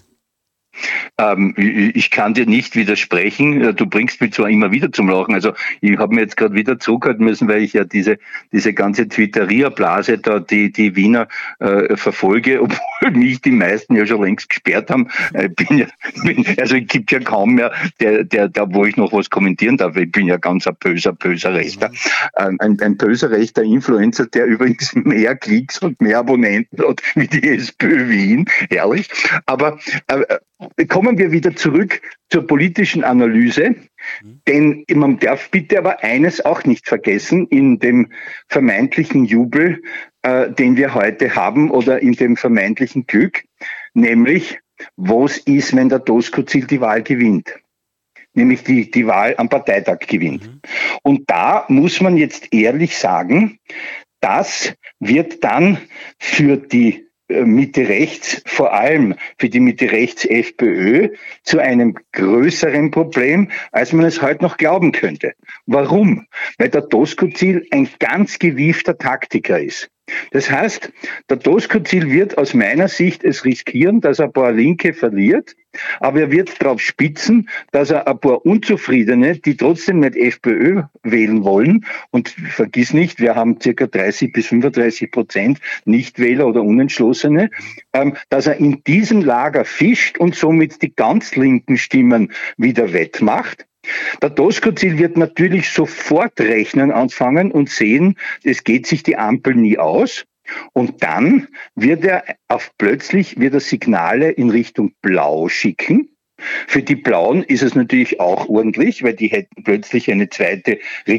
Ähm, ich kann dir nicht widersprechen. Du bringst mich zwar immer wieder zum Lachen. Also ich habe mir jetzt gerade wieder zurückhalten müssen, weil ich ja diese diese ganze Twitteria-Blase da, die die Wiener äh, verfolge, obwohl mich die meisten ja schon längst gesperrt haben. Ich bin ja, bin, also es gibt ja kaum mehr, der, der, der, wo ich noch was kommentieren darf. Ich bin ja ganz ein böser, böser Rechter. Mhm. Ein, ein böser rechter Influencer, der übrigens mehr Klicks und mehr Abonnenten hat wie die SPÖ Wien. Herrlich. Aber äh, kommen wir wieder zurück zur politischen Analyse, mhm. denn man darf bitte aber eines auch nicht vergessen, in dem vermeintlichen Jubel, äh, den wir heute haben oder in dem vermeintlichen Glück, nämlich, was ist, wenn der Doskozil die Wahl gewinnt? Nämlich die, die Wahl am Parteitag gewinnt. Mhm. Und da muss man jetzt ehrlich sagen, das wird dann für die Mitte-Rechts, vor allem für die Mitte-Rechts-FPÖ, zu einem größeren Problem, als man es heute noch glauben könnte. Warum? Weil der Doskozil ein ganz gewiefter Taktiker ist. Das heißt, der Doskozil wird aus meiner Sicht es riskieren, dass er ein paar Linke verliert, aber er wird darauf spitzen, dass er ein paar Unzufriedene, die trotzdem nicht FPÖ wählen wollen, und vergiss nicht, wir haben circa dreißig bis fünfunddreißig Prozent Nichtwähler oder Unentschlossene, ähm, dass er in diesem Lager fischt und somit die ganz linken Stimmen wieder wettmacht. Der Doskozil wird natürlich sofort rechnen anfangen und sehen, es geht sich die Ampel nie aus. Und dann wird er auf plötzlich wird er Signale in Richtung Blau schicken. Für die Blauen ist es natürlich auch ordentlich, weil die hätten plötzlich eine zweite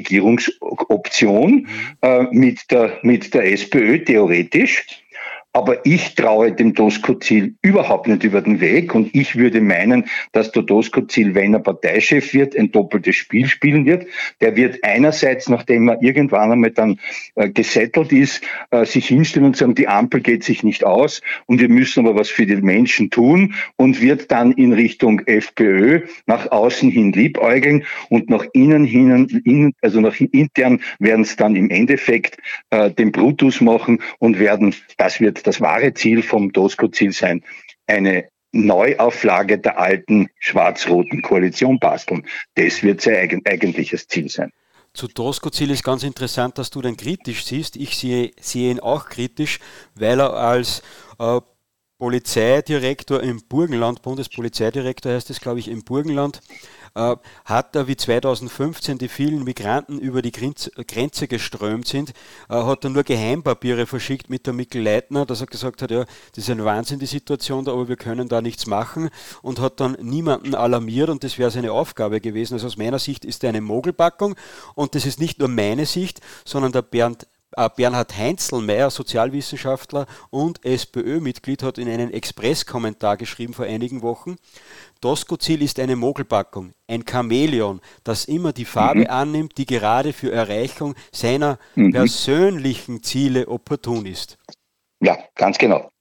Regierungsoption äh, mit der, mit der SPÖ theoretisch. Aber ich traue dem Doskozil überhaupt nicht über den Weg und ich würde meinen, dass der Doskozil, wenn er Parteichef wird, ein doppeltes Spiel spielen wird. Der wird einerseits, nachdem er irgendwann einmal dann äh, gesettelt ist, äh, sich hinstellen und sagen, die Ampel geht sich nicht aus und wir müssen aber was für die Menschen tun und wird dann in Richtung FPÖ nach außen hin liebäugeln und nach innen hin, in, also nach intern werden es dann im Endeffekt äh, den Brutus machen und werden, das wird das wahre Ziel vom Doskozil sein, eine Neuauflage der alten schwarz-roten Koalition basteln. Das wird sein eigentliches Ziel sein. Zu Doskozil ist ganz interessant, dass du den kritisch siehst. Ich sehe, sehe ihn auch kritisch, weil er als äh, Polizeidirektor im Burgenland, Bundespolizeidirektor heißt es, glaube ich, im Burgenland, äh, hat er, wie zweitausendfünfzehn die vielen Migranten über die Grenze, Grenze geströmt sind, äh, hat er nur Geheimpapiere verschickt mit der Mikl-Leitner, dass er gesagt hat, ja, das ist ein Wahnsinn, die Situation da, aber wir können da nichts machen und hat dann niemanden alarmiert und das wäre seine Aufgabe gewesen. Also aus meiner Sicht ist er eine Mogelpackung und das ist nicht nur meine Sicht, sondern der Bernd Bernhard Heinzelmeier, Sozialwissenschaftler und SPÖ-Mitglied, hat in einen Express-Kommentar geschrieben vor einigen Wochen, Doskozil ist eine Mogelpackung, ein Chamäleon, das immer die Farbe mhm. annimmt, die gerade für Erreichung seiner mhm. persönlichen Ziele opportun ist. Ja, ganz genau.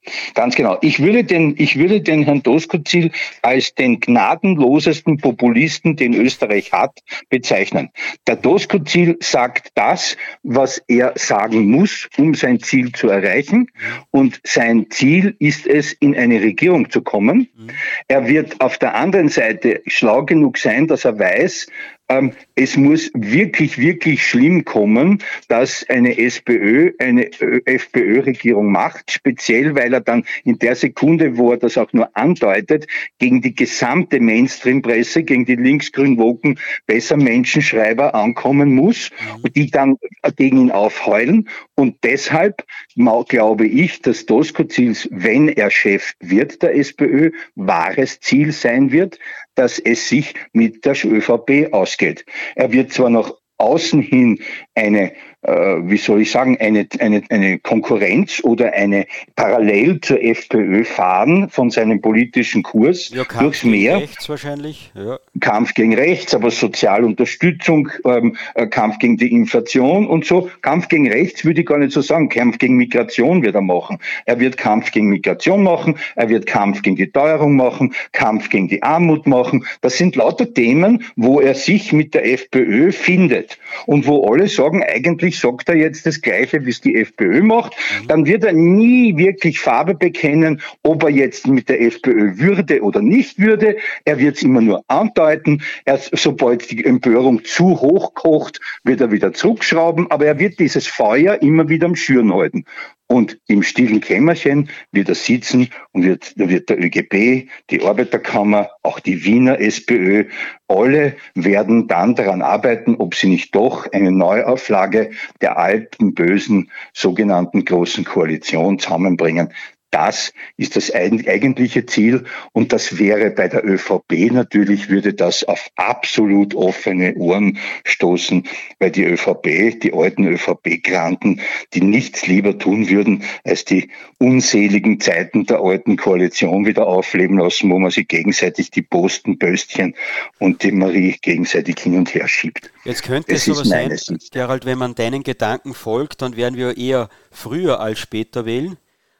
Ganz genau. Ich würde den, ich würde den Herrn Doskozil als den gnadenlosesten Populisten, den Österreich hat, bezeichnen. Der Doskozil sagt das, was er sagen muss, um sein Ziel zu erreichen. Und sein Ziel ist es, in eine Regierung zu kommen. Er wird auf der anderen Seite schlau genug sein, dass er weiß, Ähm, es muss wirklich, wirklich schlimm kommen, dass eine SPÖ, eine FPÖ-Regierung macht, speziell weil er dann in der Sekunde, wo er das auch nur andeutet, gegen die gesamte Mainstream-Presse, gegen die linksgrün-woken Besser-Menschenschreiber ankommen muss, die dann gegen ihn aufheulen. Und deshalb glaube ich, dass Doskozils, wenn er Chef wird der SPÖ, wahres Ziel sein wird, dass es sich mit der ÖVP ausgeht. Er wird zwar nach außen hin eine, äh, wie soll ich sagen, eine, eine, eine Konkurrenz oder eine parallel zur FPÖ fahren von seinem politischen Kurs ja, Kampf durchs gegen Meer. Rechts wahrscheinlich. Ja. Kampf gegen rechts, aber Sozialunterstützung, ähm, äh, Kampf gegen die Inflation und so. Kampf gegen rechts würde ich gar nicht so sagen. Kampf gegen Migration wird er machen. Er wird Kampf gegen Migration machen, er wird Kampf gegen die Teuerung machen, Kampf gegen die Armut machen. Das sind lauter Themen, wo er sich mit der FPÖ findet und wo alle sagen, eigentlich sagt er jetzt das Gleiche, wie es die FPÖ macht. Dann wird er nie wirklich Farbe bekennen, ob er jetzt mit der FPÖ würde oder nicht würde. Er wird es immer nur andeuten. Er, sobald die Empörung zu hoch kocht, wird er wieder zurückschrauben, aber er wird dieses Feuer immer wieder am Schüren halten. Und im stillen Kämmerchen wird er sitzen und wird, da wird der ÖGB, die Arbeiterkammer, auch die Wiener SPÖ, alle werden dann daran arbeiten, ob sie nicht doch eine Neuauflage der alten, bösen, sogenannten Großen Koalition zusammenbringen. Das ist das eigentliche Ziel und das wäre bei der ÖVP natürlich, würde das auf absolut offene Ohren stoßen, weil die ÖVP, die alten ÖVP-Granten, die nichts lieber tun würden, als die unseligen Zeiten der alten Koalition wieder aufleben lassen, wo man sich gegenseitig die Postenböstchen und die Marie gegenseitig hin und her schiebt. Jetzt könnte es aber sein, Gerald, wenn man deinen Gedanken folgt, dann werden wir eher früher als später wählen.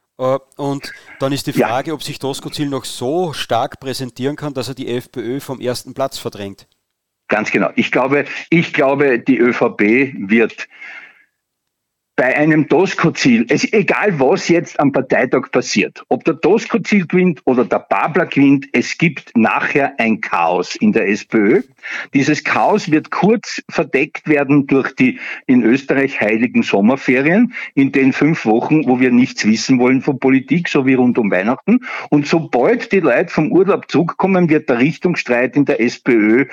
Und dann ist die Frage, ja, ob sich Doskozil noch so stark präsentieren kann, dass er die FPÖ vom ersten Platz verdrängt. Ganz genau. Ich glaube, ich glaube, die ÖVP wird bei einem Doskozil, es ist egal, was jetzt am Parteitag passiert, ob der Doskozil gewinnt oder der Babler gewinnt, es gibt nachher ein Chaos in der SPÖ. Dieses Chaos wird kurz verdeckt werden durch die in Österreich heiligen Sommerferien, in den fünf Wochen, wo wir nichts wissen wollen von Politik, so wie rund um Weihnachten. Und sobald die Leute vom Urlaub zurückkommen, wird der Richtungsstreit in der SPÖ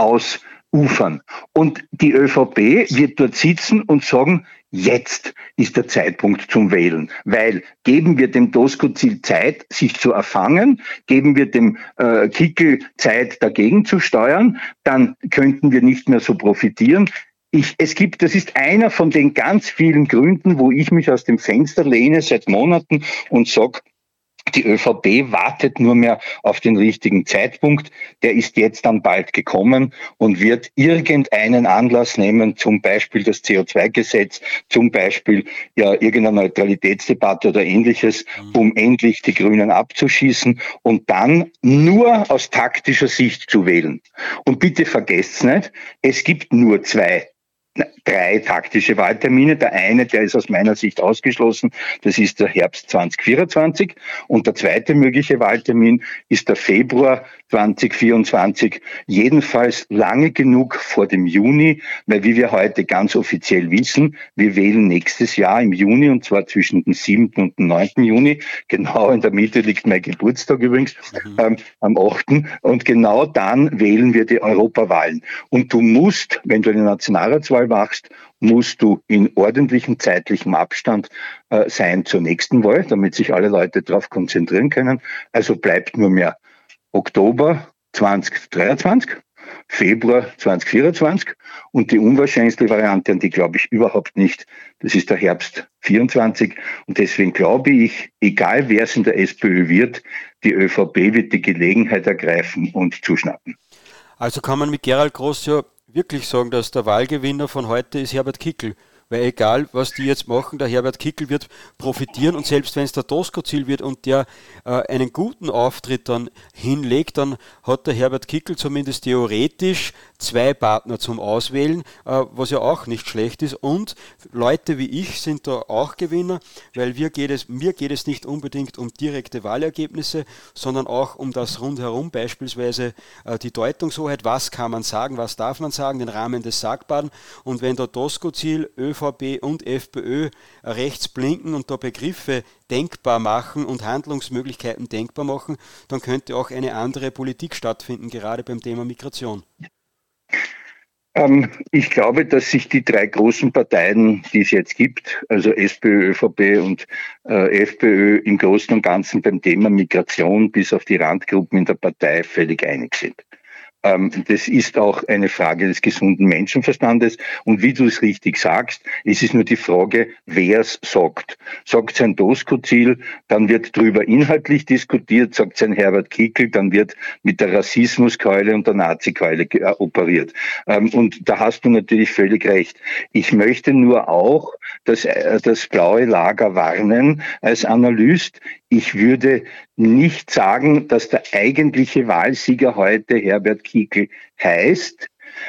ausufern. Und die ÖVP wird dort sitzen und sagen, jetzt ist der Zeitpunkt zum Wählen, weil geben wir dem Doskozil Zeit, sich zu erfangen, geben wir dem äh, Kickl Zeit, dagegen zu steuern, dann könnten wir nicht mehr so profitieren. Ich, es gibt, das ist einer von den ganz vielen Gründen, wo ich mich aus dem Fenster lehne seit Monaten und sage, die ÖVP wartet nur mehr auf den richtigen Zeitpunkt. Der ist jetzt dann bald gekommen und wird irgendeinen Anlass nehmen, zum Beispiel das C O zwei Gesetz, zum Beispiel ja irgendeine Neutralitätsdebatte oder Ähnliches, um endlich die Grünen abzuschießen und dann nur aus taktischer Sicht zu wählen. Und bitte vergesst nicht, es gibt nur zwei drei taktische Wahltermine. Der eine, der ist aus meiner Sicht ausgeschlossen, das ist der Herbst zwanzig vierundzwanzig. Und der zweite mögliche Wahltermin ist der Februar zwanzig vierundzwanzig. Jedenfalls lange genug vor dem Juni, weil wie wir heute ganz offiziell wissen, wir wählen nächstes Jahr im Juni und zwar zwischen dem siebten und dem neunten Juni. Genau in der Mitte liegt mein Geburtstag übrigens, mhm. ähm, am achten Und genau dann wählen wir die Europawahlen. Und du musst, wenn du eine Nationalratswahl machst, musst du in ordentlichem zeitlichem Abstand äh, sein zur nächsten Wahl, damit sich alle Leute darauf konzentrieren können. Also bleibt nur mehr Oktober zwanzig dreiundzwanzig, Februar zwanzig vierundzwanzig und die unwahrscheinlichste Variante, an die glaube ich überhaupt nicht, das ist der Herbst vierundzwanzig. Und deswegen glaube ich, egal wer es in der SPÖ wird, die ÖVP wird die Gelegenheit ergreifen und zuschnappen. Also kann man mit Gerald Groß ja wirklich sagen, dass der Wahlgewinner von heute ist Herbert Kickl Weil egal, was die jetzt machen, der Herbert Kickl wird profitieren und selbst wenn es der Doskozil wird und der äh, einen guten Auftritt dann hinlegt, dann hat der Herbert Kickl zumindest theoretisch zwei Partner zum Auswählen, äh, was ja auch nicht schlecht ist. Und Leute wie ich sind da auch Gewinner, weil wir geht es, mir geht es nicht unbedingt um direkte Wahlergebnisse, sondern auch um das Rundherum, beispielsweise äh, die Deutungshoheit, was kann man sagen, was darf man sagen, den Rahmen des Sagbaren. Und wenn der Doskozil, ÖVP und FPÖ rechts blinken und da Begriffe denkbar machen und Handlungsmöglichkeiten denkbar machen, dann könnte auch eine andere Politik stattfinden, gerade beim Thema Migration. Ähm, ich glaube, dass sich die drei großen Parteien, die es jetzt gibt, also SPÖ, ÖVP und äh, FPÖ, im Großen und Ganzen beim Thema Migration bis auf die Randgruppen in der Partei völlig einig sind. Das ist auch eine Frage des gesunden Menschenverstandes. Und wie du es richtig sagst, ist es nur die Frage, wer es sagt. Sagt es ein Doskozil, dann wird darüber inhaltlich diskutiert. Sagt es ein Herbert Kickl, dann wird mit der Rassismuskeule und der Nazikeule operiert. Und da hast du natürlich völlig recht. Ich möchte nur auch das, das blaue Lager warnen als Analyst. Ich würde nicht sagen, dass der eigentliche Wahlsieger heute Herbert Kickl heißt,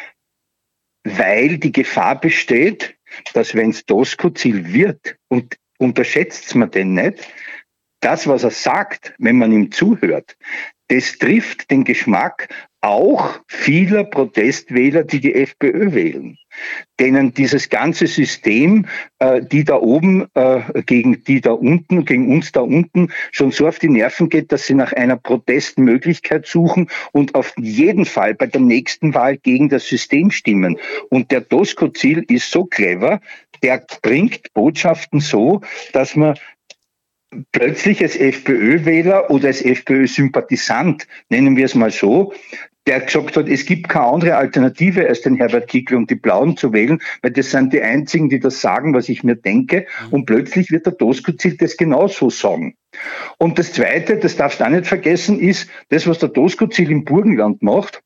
weil die Gefahr besteht, dass wenn es Doskozil wird, und unterschätzt man den nicht, das, was er sagt, wenn man ihm zuhört, das trifft den Geschmack auch vieler Protestwähler, die die FPÖ wählen, denen dieses ganze System, äh, die da oben äh, gegen die da unten, gegen uns da unten, schon so auf die Nerven geht, dass sie nach einer Protestmöglichkeit suchen und auf jeden Fall bei der nächsten Wahl gegen das System stimmen. Und der Doskozil ist so clever, der bringt Botschaften so, dass man plötzlich als FPÖ-Wähler oder als FPÖ-Sympathisant, nennen wir es mal so, der gesagt hat, es gibt keine andere Alternative, als den Herbert Kickl und die Blauen zu wählen, weil das sind die einzigen, die das sagen, was ich mir denke. Und plötzlich wird der Doskozil das genauso sagen. Und das Zweite, das darfst du auch nicht vergessen, ist, das, was der Doskozil im Burgenland macht,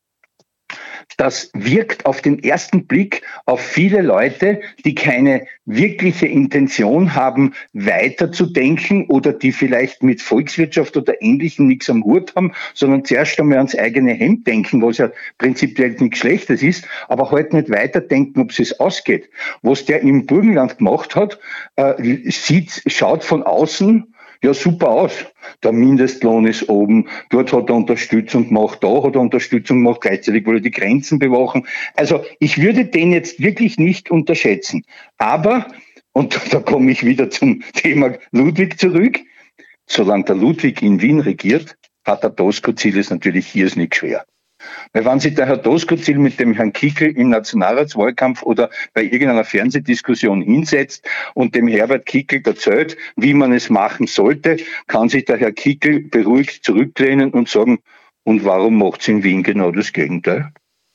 das wirkt auf den ersten Blick auf viele Leute, die keine wirkliche Intention haben, weiterzudenken oder die vielleicht mit Volkswirtschaft oder Ähnlichem nichts am Hut haben, sondern zuerst einmal ans eigene Hemd denken, was ja prinzipiell nichts Schlechtes ist, aber halt nicht weiterdenken, ob es ausgeht. Was der im Burgenland gemacht hat, äh, sieht, schaut von außen ja super aus. Der Mindestlohn ist oben, dort hat er Unterstützung gemacht, da hat er Unterstützung gemacht, gleichzeitig will er die Grenzen bewachen. Also ich würde den jetzt wirklich nicht unterschätzen. Aber, und da komme ich wieder zum Thema Ludwig zurück, solange der Ludwig in Wien regiert, hat der Doskozil es natürlich irrsinnig schwer. Weil wenn sich der Herr Doskozil mit dem Herrn Kickl im Nationalratswahlkampf oder bei irgendeiner Fernsehdiskussion hinsetzt und dem Herbert Kickl erzählt, wie man es machen sollte, kann sich der Herr Kickl beruhigt zurücklehnen und sagen, und warum macht es in Wien genau das Gegenteil?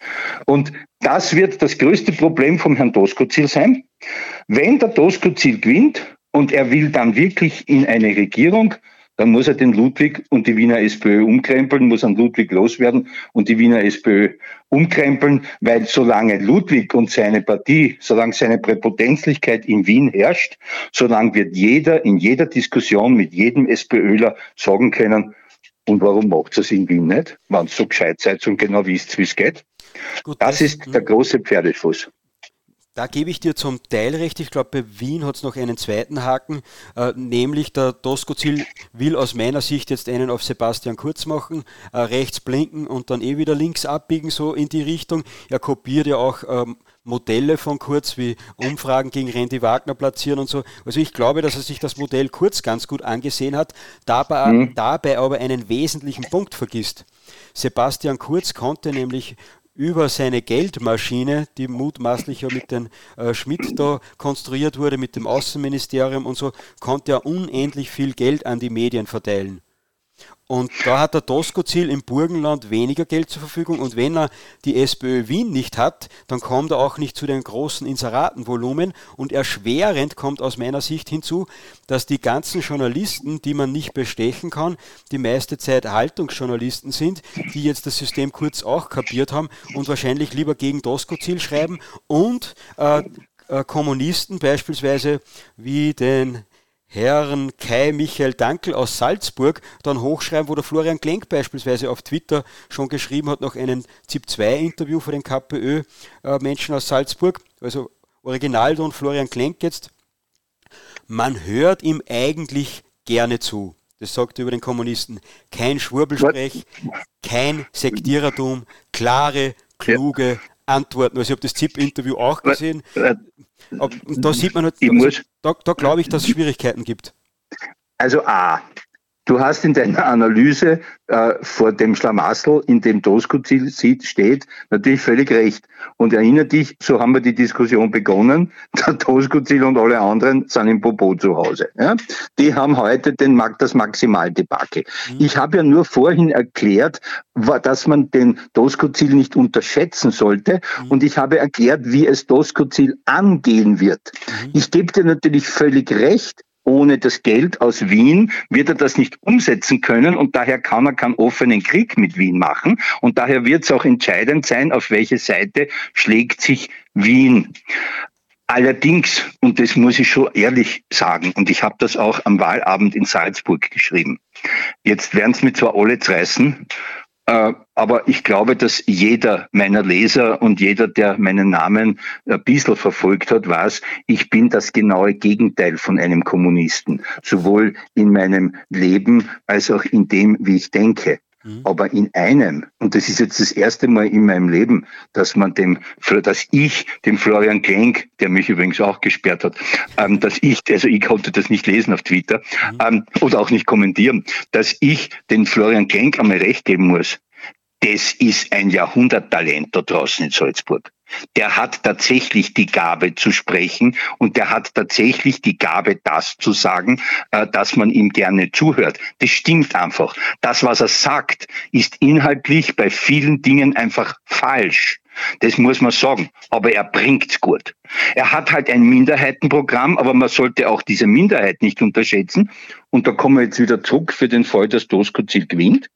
Und das wird das größte Problem vom Herrn Doskozil sein. Wenn der Doskozil gewinnt und er will dann wirklich in eine Regierung, dann muss er den Ludwig und die Wiener SPÖ umkrempeln, muss an Ludwig loswerden und die Wiener SPÖ umkrempeln, weil solange Ludwig und seine Partie, solange seine Präpotenzlichkeit in Wien herrscht, solange wird jeder in jeder Diskussion mit jedem SPÖler sagen können, und warum macht es in Wien nicht, wenn es so gescheit seid und genau wisst, wie es geht. Gut, das, das ist der große Pferdefuß. Da gebe ich dir zum Teil recht. Ich glaube, bei Wien hat es noch einen zweiten Haken, äh, nämlich der Doskozil will aus meiner Sicht jetzt einen auf Sebastian Kurz machen, äh, rechts blinken und dann eh wieder links abbiegen, so in die Richtung. Er kopiert ja auch ähm, Modelle von Kurz, wie Umfragen gegen Randy Wagner platzieren und so. Also ich glaube, dass er sich das Modell Kurz ganz gut angesehen hat, dabei, mhm. dabei aber einen wesentlichen Punkt vergisst. Sebastian Kurz konnte nämlich über seine Geldmaschine, die mutmaßlich ja mit dem äh, Schmidt da konstruiert wurde, mit dem Außenministerium und so, konnte er unendlich viel Geld an die Medien verteilen. Und da hat der Doskozil im Burgenland weniger Geld zur Verfügung und wenn er die SPÖ Wien nicht hat, dann kommt er auch nicht zu den großen Inseratenvolumen und erschwerend kommt aus meiner Sicht hinzu, dass die ganzen Journalisten, die man nicht bestechen kann, die meiste Zeit Haltungsjournalisten sind, die jetzt das System Kurz auch kapiert haben und wahrscheinlich lieber gegen Doskozil schreiben und äh, äh, Kommunisten beispielsweise wie den Herrn Kai Michael Dankl aus Salzburg dann hochschreiben, wo der Florian Klenk beispielsweise auf Twitter schon geschrieben hat, nach einem Z I P zwei Interview von den KPÖ-Menschen aus Salzburg, also Originalton Florian Klenk jetzt, man hört ihm eigentlich gerne zu. Das sagt er über den Kommunisten. Kein Schwurbelsprech, kein Sektierertum, klare, kluge ja. Antworten. Also ich habe das Z I P-Interview auch gesehen. Aber da sieht man halt, also, da, da glaube ich, dass es Schwierigkeiten gibt. Also A, du hast in deiner Analyse äh, vor dem Schlamassel, in dem Doskozil steht, natürlich völlig recht. Und erinnere dich, so haben wir die Diskussion begonnen, der Doskozil und alle anderen sind im Popo zu Hause. Ja? Die haben heute den, das Maximaldebakel. Mhm. Ich habe ja nur vorhin erklärt, dass man den Doskozil nicht unterschätzen sollte. Mhm. Und ich habe erklärt, wie es Doskozil angehen wird. Mhm. Ich gebe dir natürlich völlig recht. Ohne das Geld aus Wien wird er das nicht umsetzen können und daher kann er keinen offenen Krieg mit Wien machen und daher wird es auch entscheidend sein, auf welche Seite schlägt sich Wien. Allerdings, und das muss ich schon ehrlich sagen, und ich habe das auch am Wahlabend in Salzburg geschrieben, jetzt werden es mir zwar alle zerreißen, äh, aber ich glaube, dass jeder meiner Leser und jeder, der meinen Namen ein bisschen verfolgt hat, weiß, ich bin das genaue Gegenteil von einem Kommunisten. Sowohl in meinem Leben als auch in dem, wie ich denke. Mhm. Aber in einem, und das ist jetzt das erste Mal in meinem Leben, dass man dem, dass ich dem Florian Klenk, der mich übrigens auch gesperrt hat, ähm, dass ich, also ich konnte das nicht lesen auf Twitter, mhm. ähm, oder auch nicht kommentieren, dass ich den Florian Klenk einmal recht geben muss. Das ist ein Jahrhunderttalent da draußen in Salzburg. Der hat tatsächlich die Gabe zu sprechen und der hat tatsächlich die Gabe, das zu sagen, äh, dass man ihm gerne zuhört. Das stimmt einfach. Das, was er sagt, ist inhaltlich bei vielen Dingen einfach falsch. Das muss man sagen. Aber er bringt's gut. Er hat halt ein Minderheitenprogramm, aber man sollte auch diese Minderheit nicht unterschätzen. Und da kommen wir jetzt wieder zurück für den Fall, dass Doskozil gewinnt.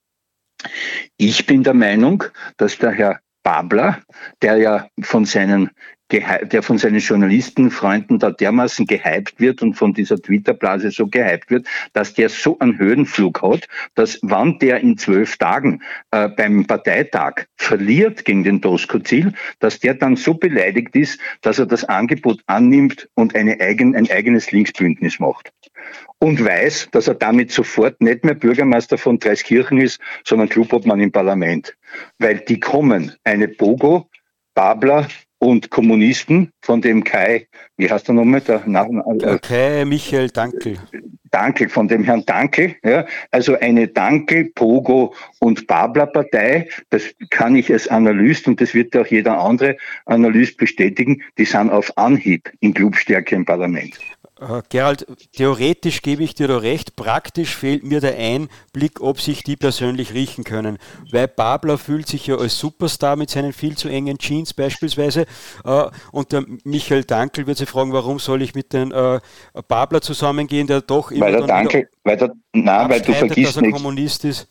Ich bin der Meinung, dass der Herr Babler, der ja von seinen, der von seinen Journalistenfreunden da dermaßen gehypt wird und von dieser Twitter-Blase so gehypt wird, dass der so einen Höhenflug hat, dass wann der in zwölf Tagen äh, beim Parteitag verliert gegen den Doskozil, dass der dann so beleidigt ist, dass er das Angebot annimmt und eine eigen, ein eigenes Linksbündnis macht. Und weiß, dass er damit sofort nicht mehr Bürgermeister von Dreiskirchen ist, sondern Clubobmann im Parlament. Weil die kommen, eine Bogo, Babler und Kommunisten von dem Kai, wie heißt der nochmal? Der Name? Äh, Kai Michael Dankl. Dankl, von dem Herrn Dankl, ja, also eine Dankl, Pogo und Babler-Partei, das kann ich als Analyst und das wird auch jeder andere Analyst bestätigen, die sind auf Anhieb in Clubstärke im Parlament. Uh, Gerald, theoretisch gebe ich dir da recht, praktisch fehlt mir der Einblick, ob sich die persönlich riechen können. Weil Babler fühlt sich ja als Superstar mit seinen viel zu engen Jeans beispielsweise uh, und der Michael Dankl wird sich fragen, warum soll ich mit dem uh, Babler zusammengehen, der doch immer weil der dann Dankl, weil der, nein, weil du vergisst, dass er Kommunist ist.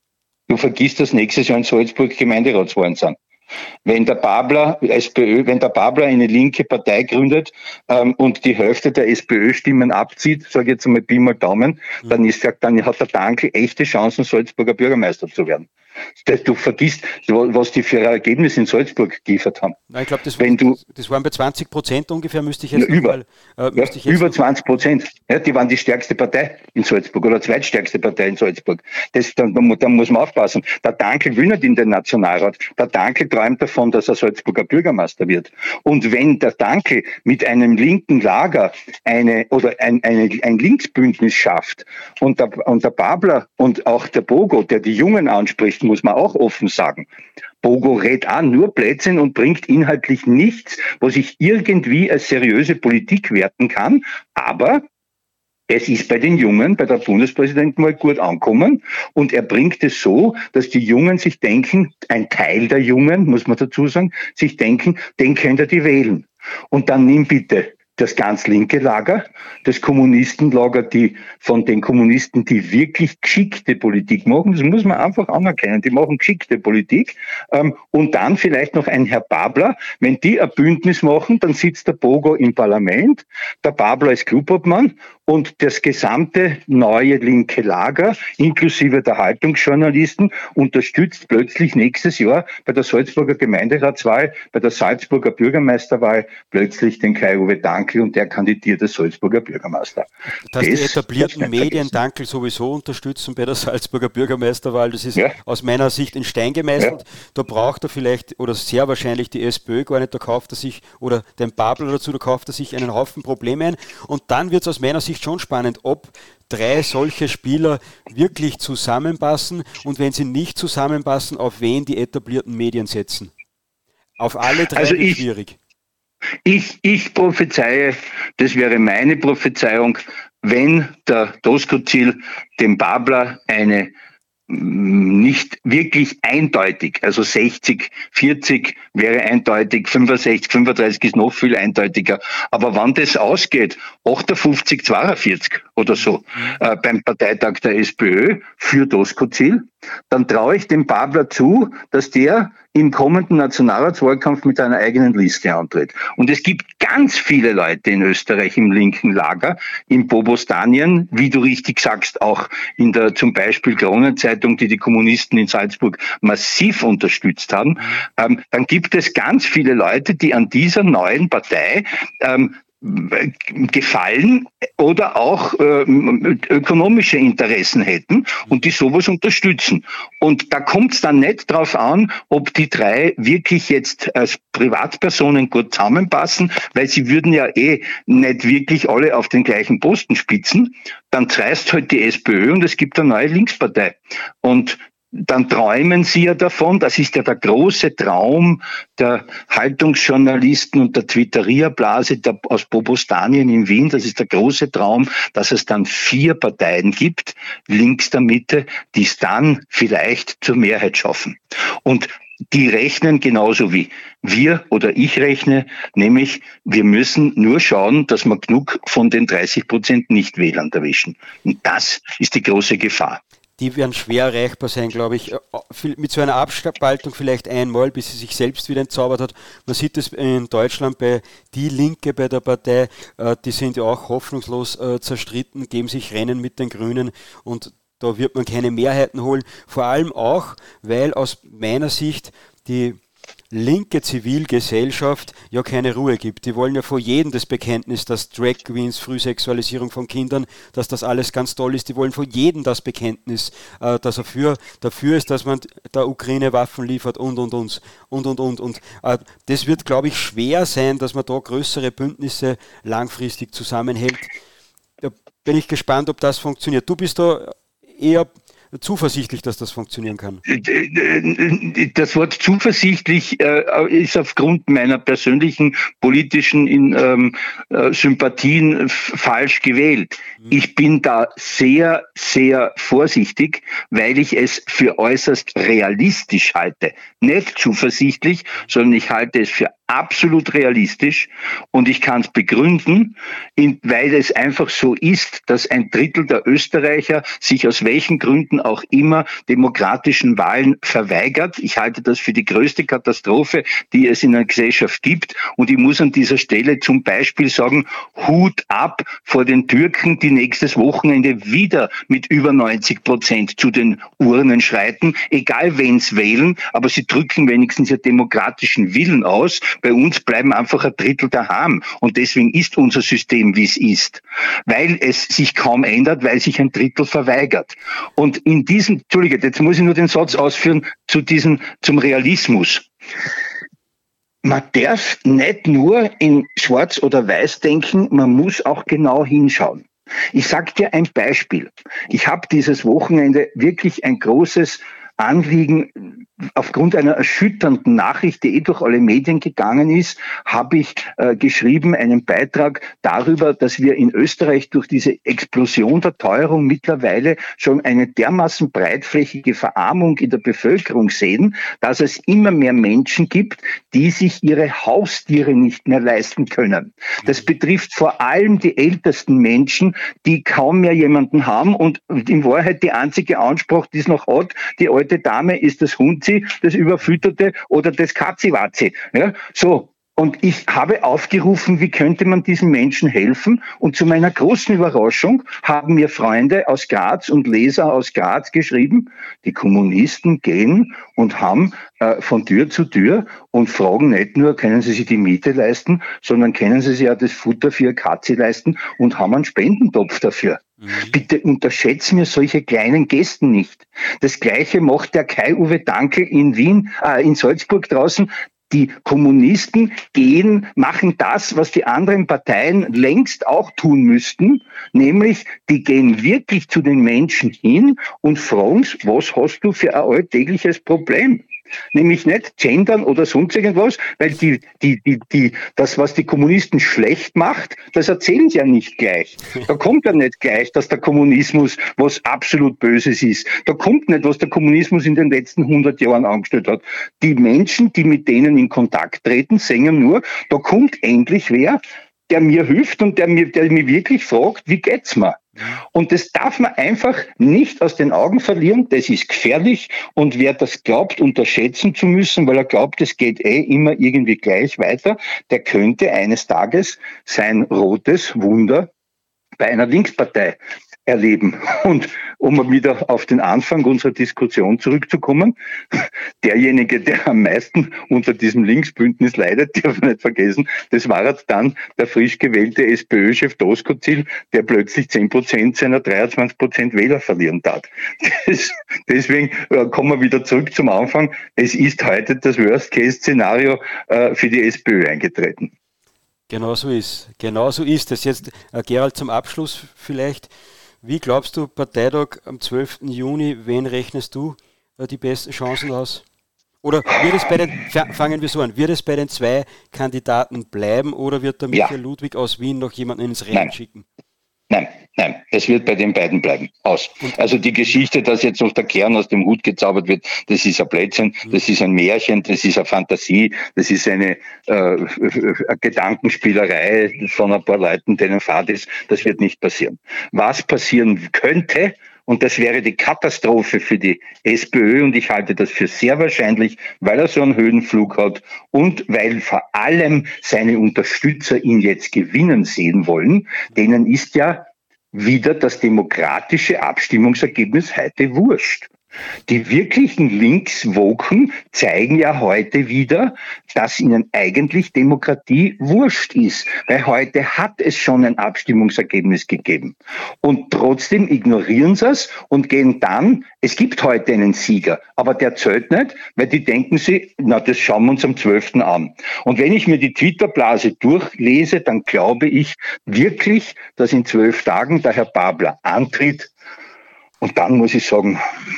Du vergisst, dass nächstes Jahr in Salzburg Gemeinderatswahlen sind. Wenn der Babler, SPÖ, wenn der Babler eine linke Partei gründet ähm, und die Hälfte der SPÖ-Stimmen abzieht, sage ich jetzt einmal Pi mal Daumen, mhm. dann, ist, dann hat der Dankl echte Chancen, Salzburger Bürgermeister zu werden. Du vergisst, was die für Ergebnisse in Salzburg geliefert haben. Nein, ich glaube, das, das waren bei zwanzig Prozent ungefähr, müsste ich jetzt ja, über, mal, äh, ja, ich jetzt über zwanzig Prozent. Ja, die waren die stärkste Partei in Salzburg oder zweitstärkste Partei in Salzburg. Das, da, da muss man aufpassen. Der Dankl will nicht in den Nationalrat. Der Dankl träumt davon, dass er Salzburger Bürgermeister wird. Und wenn der Dankl mit einem linken Lager eine oder ein, eine, ein Linksbündnis schafft und der, und der Babler und auch der Bogo, der die Jungen anspricht, muss man auch offen sagen. Bogo redet auch nur Blödsinn und bringt inhaltlich nichts, was ich irgendwie als seriöse Politik werten kann. Aber es ist bei den Jungen, bei der Bundespräsidentin mal gut angekommen und er bringt es so, dass die Jungen sich denken, ein Teil der Jungen, muss man dazu sagen, sich denken, den könnt ihr die wählen. Und dann nimm bitte das ganz linke Lager, das Kommunistenlager, die von den Kommunisten, die wirklich geschickte Politik machen, das muss man einfach anerkennen, die machen geschickte Politik, ähm, und dann vielleicht noch ein Herr Babler. Wenn die ein Bündnis machen, dann sitzt der Bogo im Parlament, der Babler ist Klubobmann und das gesamte neue linke Lager, inklusive der Haltungsjournalisten, unterstützt plötzlich nächstes Jahr bei der Salzburger Gemeinderatswahl, bei der Salzburger Bürgermeisterwahl plötzlich den Kai-Uwe Dankl und der kandidiert als Salzburger Bürgermeister. Dass das, die etablierten Medien Dankl sowieso unterstützen bei der Salzburger Bürgermeisterwahl, das ist ja aus meiner Sicht in Stein gemeißelt. Ja. Da braucht er vielleicht oder sehr wahrscheinlich die SPÖ gar nicht, da kauft er sich, oder den Babler dazu, da kauft er sich einen Haufen Probleme ein. Und dann wird es aus meiner Sicht schon spannend, ob drei solche Spieler wirklich zusammenpassen und wenn sie nicht zusammenpassen, auf wen die etablierten Medien setzen. Auf alle drei also wird schwierig. Ich, ich prophezeie, das wäre meine Prophezeiung, wenn der Doskozil dem Babler eine nicht wirklich eindeutig, also sechzig, vierzig wäre eindeutig, fünfundsechzig, fünfunddreißig ist noch viel eindeutiger. Aber wann das ausgeht, achtundfünfzig, zweiundvierzig oder so, äh, beim Parteitag der SPÖ für Doskozil, dann traue ich dem Babler zu, dass der im kommenden Nationalratswahlkampf mit einer eigenen Liste antritt. Und es gibt ganz viele Leute in Österreich im linken Lager, in Bobostanien, wie du richtig sagst, auch in der zum Beispiel Kronenzeitung, die die Kommunisten in Salzburg massiv unterstützt haben. Ähm, dann gibt es ganz viele Leute, die an dieser neuen Partei ähm, gefallen oder auch äh, ökonomische Interessen hätten und die sowas unterstützen. Und da kommt es dann nicht drauf an, ob die drei wirklich jetzt als Privatpersonen gut zusammenpassen, weil sie würden ja eh nicht wirklich alle auf den gleichen Posten spitzen. Dann zerreißt halt die SPÖ und es gibt eine neue Linkspartei. Und dann träumen sie ja davon, das ist ja der große Traum der Haltungsjournalisten und der Twitterierblase der, aus Bobostanien in Wien, das ist der große Traum, dass es dann vier Parteien gibt, links der Mitte, die es dann vielleicht zur Mehrheit schaffen. Und die rechnen genauso wie wir oder ich rechne, nämlich wir müssen nur schauen, dass wir genug von den dreißig Prozent Nichtwählern erwischen. Und das ist die große Gefahr. Die werden schwer erreichbar sein, glaube ich. Mit so einer Abspaltung vielleicht einmal, bis sie sich selbst wieder entzaubert hat. Man sieht es in Deutschland bei Die Linke, bei der Partei, die sind ja auch hoffnungslos zerstritten, geben sich Rennen mit den Grünen und da wird man keine Mehrheiten holen. Vor allem auch, weil aus meiner Sicht die linke Zivilgesellschaft ja keine Ruhe gibt. Die wollen ja vor jedem das Bekenntnis, dass Drag Queens, Frühsexualisierung von Kindern, dass das alles ganz toll ist. Die wollen vor jedem das Bekenntnis, äh, dass er für, dafür ist, dass man der Ukraine Waffen liefert und, und, und, und, und, und. Und äh, das wird, glaube ich, schwer sein, dass man da größere Bündnisse langfristig zusammenhält. Da bin ich gespannt, ob das funktioniert. Du bist da eher zuversichtlich, dass das funktionieren kann? Das Wort zuversichtlich äh, ist aufgrund meiner persönlichen politischen in, ähm, äh, Sympathien f- falsch gewählt. Mhm. Ich bin da sehr, sehr vorsichtig, weil ich es für äußerst realistisch halte. Nicht zuversichtlich, sondern ich halte es für absolut realistisch und ich kann es begründen, in, weil es einfach so ist, dass ein Drittel der Österreicher sich aus welchen Gründen auch immer demokratischen Wahlen verweigert. Ich halte das für die größte Katastrophe, die es in einer Gesellschaft gibt und ich muss an dieser Stelle zum Beispiel sagen, Hut ab vor den Türken, die nächstes Wochenende wieder mit über neunzig Prozent zu den Urnen schreiten, egal wen es wählen, aber sie drücken wenigstens ihr demokratischen Willen aus. Bei uns bleiben einfach ein Drittel daheim. Und deswegen ist unser System, wie es ist. Weil es sich kaum ändert, weil sich ein Drittel verweigert. Und in diesem, Entschuldige, jetzt muss ich nur den Satz ausführen zu diesem, zum Realismus. Man darf nicht nur in Schwarz oder Weiß denken, man muss auch genau hinschauen. Ich sage dir ein Beispiel. Ich habe dieses Wochenende wirklich ein großes Anliegen aufgrund einer erschütternden Nachricht, die eh durch alle Medien gegangen ist, habe ich äh, geschrieben einen Beitrag darüber, dass wir in Österreich durch diese Explosion der Teuerung mittlerweile schon eine dermaßen breitflächige Verarmung in der Bevölkerung sehen, dass es immer mehr Menschen gibt, die sich ihre Haustiere nicht mehr leisten können. Das betrifft vor allem die ältesten Menschen, die kaum mehr jemanden haben und in Wahrheit die einzige Anspruch, die es noch hat, die alte Dame, ist das Hundzi, das Überfütterte oder das Katziwatzi. Ja, so. Und ich habe aufgerufen, wie könnte man diesen Menschen helfen? Und zu meiner großen Überraschung haben mir Freunde aus Graz und Leser aus Graz geschrieben, die Kommunisten gehen und haben äh, von Tür zu Tür und fragen nicht nur, können sie sich die Miete leisten, sondern können sie sich auch das Futter für ihr Katze leisten und haben einen Spendentopf dafür. Mhm. Bitte unterschätzt mir solche kleinen Gesten nicht. Das Gleiche macht der Kai-Uwe Dankel in Wien, äh, in Salzburg draußen. Die Kommunisten gehen, machen das, was die anderen Parteien längst auch tun müssten, nämlich die gehen wirklich zu den Menschen hin und fragen, was hast du für ein alltägliches Problem? Nämlich nicht gendern oder sonst irgendwas, weil die, die, die, die, das, was die Kommunisten schlecht macht, das erzählen sie ja nicht gleich. Da kommt ja nicht gleich, dass der Kommunismus was absolut Böses ist. Da kommt nicht, was der Kommunismus in den letzten hundert Jahren angestellt hat. Die Menschen, die mit denen in Kontakt treten, sehen nur, da kommt endlich wer, der mir hilft und der mir, der mich wirklich fragt, wie geht's mir? Und das darf man einfach nicht aus den Augen verlieren. Das ist gefährlich. Und wer das glaubt, unterschätzen zu müssen, weil er glaubt, es geht eh immer irgendwie gleich weiter, der könnte eines Tages sein rotes Wunder bei einer Linkspartei erleben. Und um wieder auf den Anfang unserer Diskussion zurückzukommen, derjenige, der am meisten unter diesem Linksbündnis leidet, darf man nicht vergessen, das war jetzt dann der frisch gewählte SPÖ-Chef Doskozil, der plötzlich zehn Prozent seiner dreiundzwanzig Prozent Wähler verlieren tat. Das, deswegen äh, kommen wir wieder zurück zum Anfang. Es ist heute das Worst-Case-Szenario äh, für die SPÖ eingetreten. Genau so ist. Genau so ist es. Jetzt, äh, Gerald, zum Abschluss vielleicht. Wie glaubst du, Parteitag am zwölften Juni, wen rechnest du äh, die besten Chancen aus? Oder wird es bei den, fangen wir so an, wird es bei den zwei Kandidaten bleiben oder wird der Michael ja. Ludwig aus Wien noch jemanden ins Rennen Nein. schicken? Nein, nein, es wird bei den beiden bleiben. Aus. Also die Geschichte, dass jetzt noch der Kern aus dem Hut gezaubert wird, das ist ein Blödsinn, das ist ein Märchen, das ist eine Fantasie, das ist eine, äh, eine Gedankenspielerei von ein paar Leuten, denen Fahrt ist. Das wird nicht passieren. Was passieren könnte, und das wäre die Katastrophe für die SPÖ, und ich halte das für sehr wahrscheinlich, weil er so einen Höhenflug hat und weil vor allem seine Unterstützer ihn jetzt gewinnen sehen wollen, denen ist ja wieder das demokratische Abstimmungsergebnis heute wurscht. Die wirklichen Linkswoken zeigen ja heute wieder, dass ihnen eigentlich Demokratie wurscht ist, weil heute hat es schon ein Abstimmungsergebnis gegeben. Und trotzdem ignorieren sie es und gehen dann, es gibt heute einen Sieger, aber der zählt nicht, weil die denken sich, na, das schauen wir uns am zwölften an. Und wenn ich mir die Twitter-Blase durchlese, dann glaube ich wirklich, dass in zwölf Tagen der Herr Babler antritt. Und dann muss ich sagen,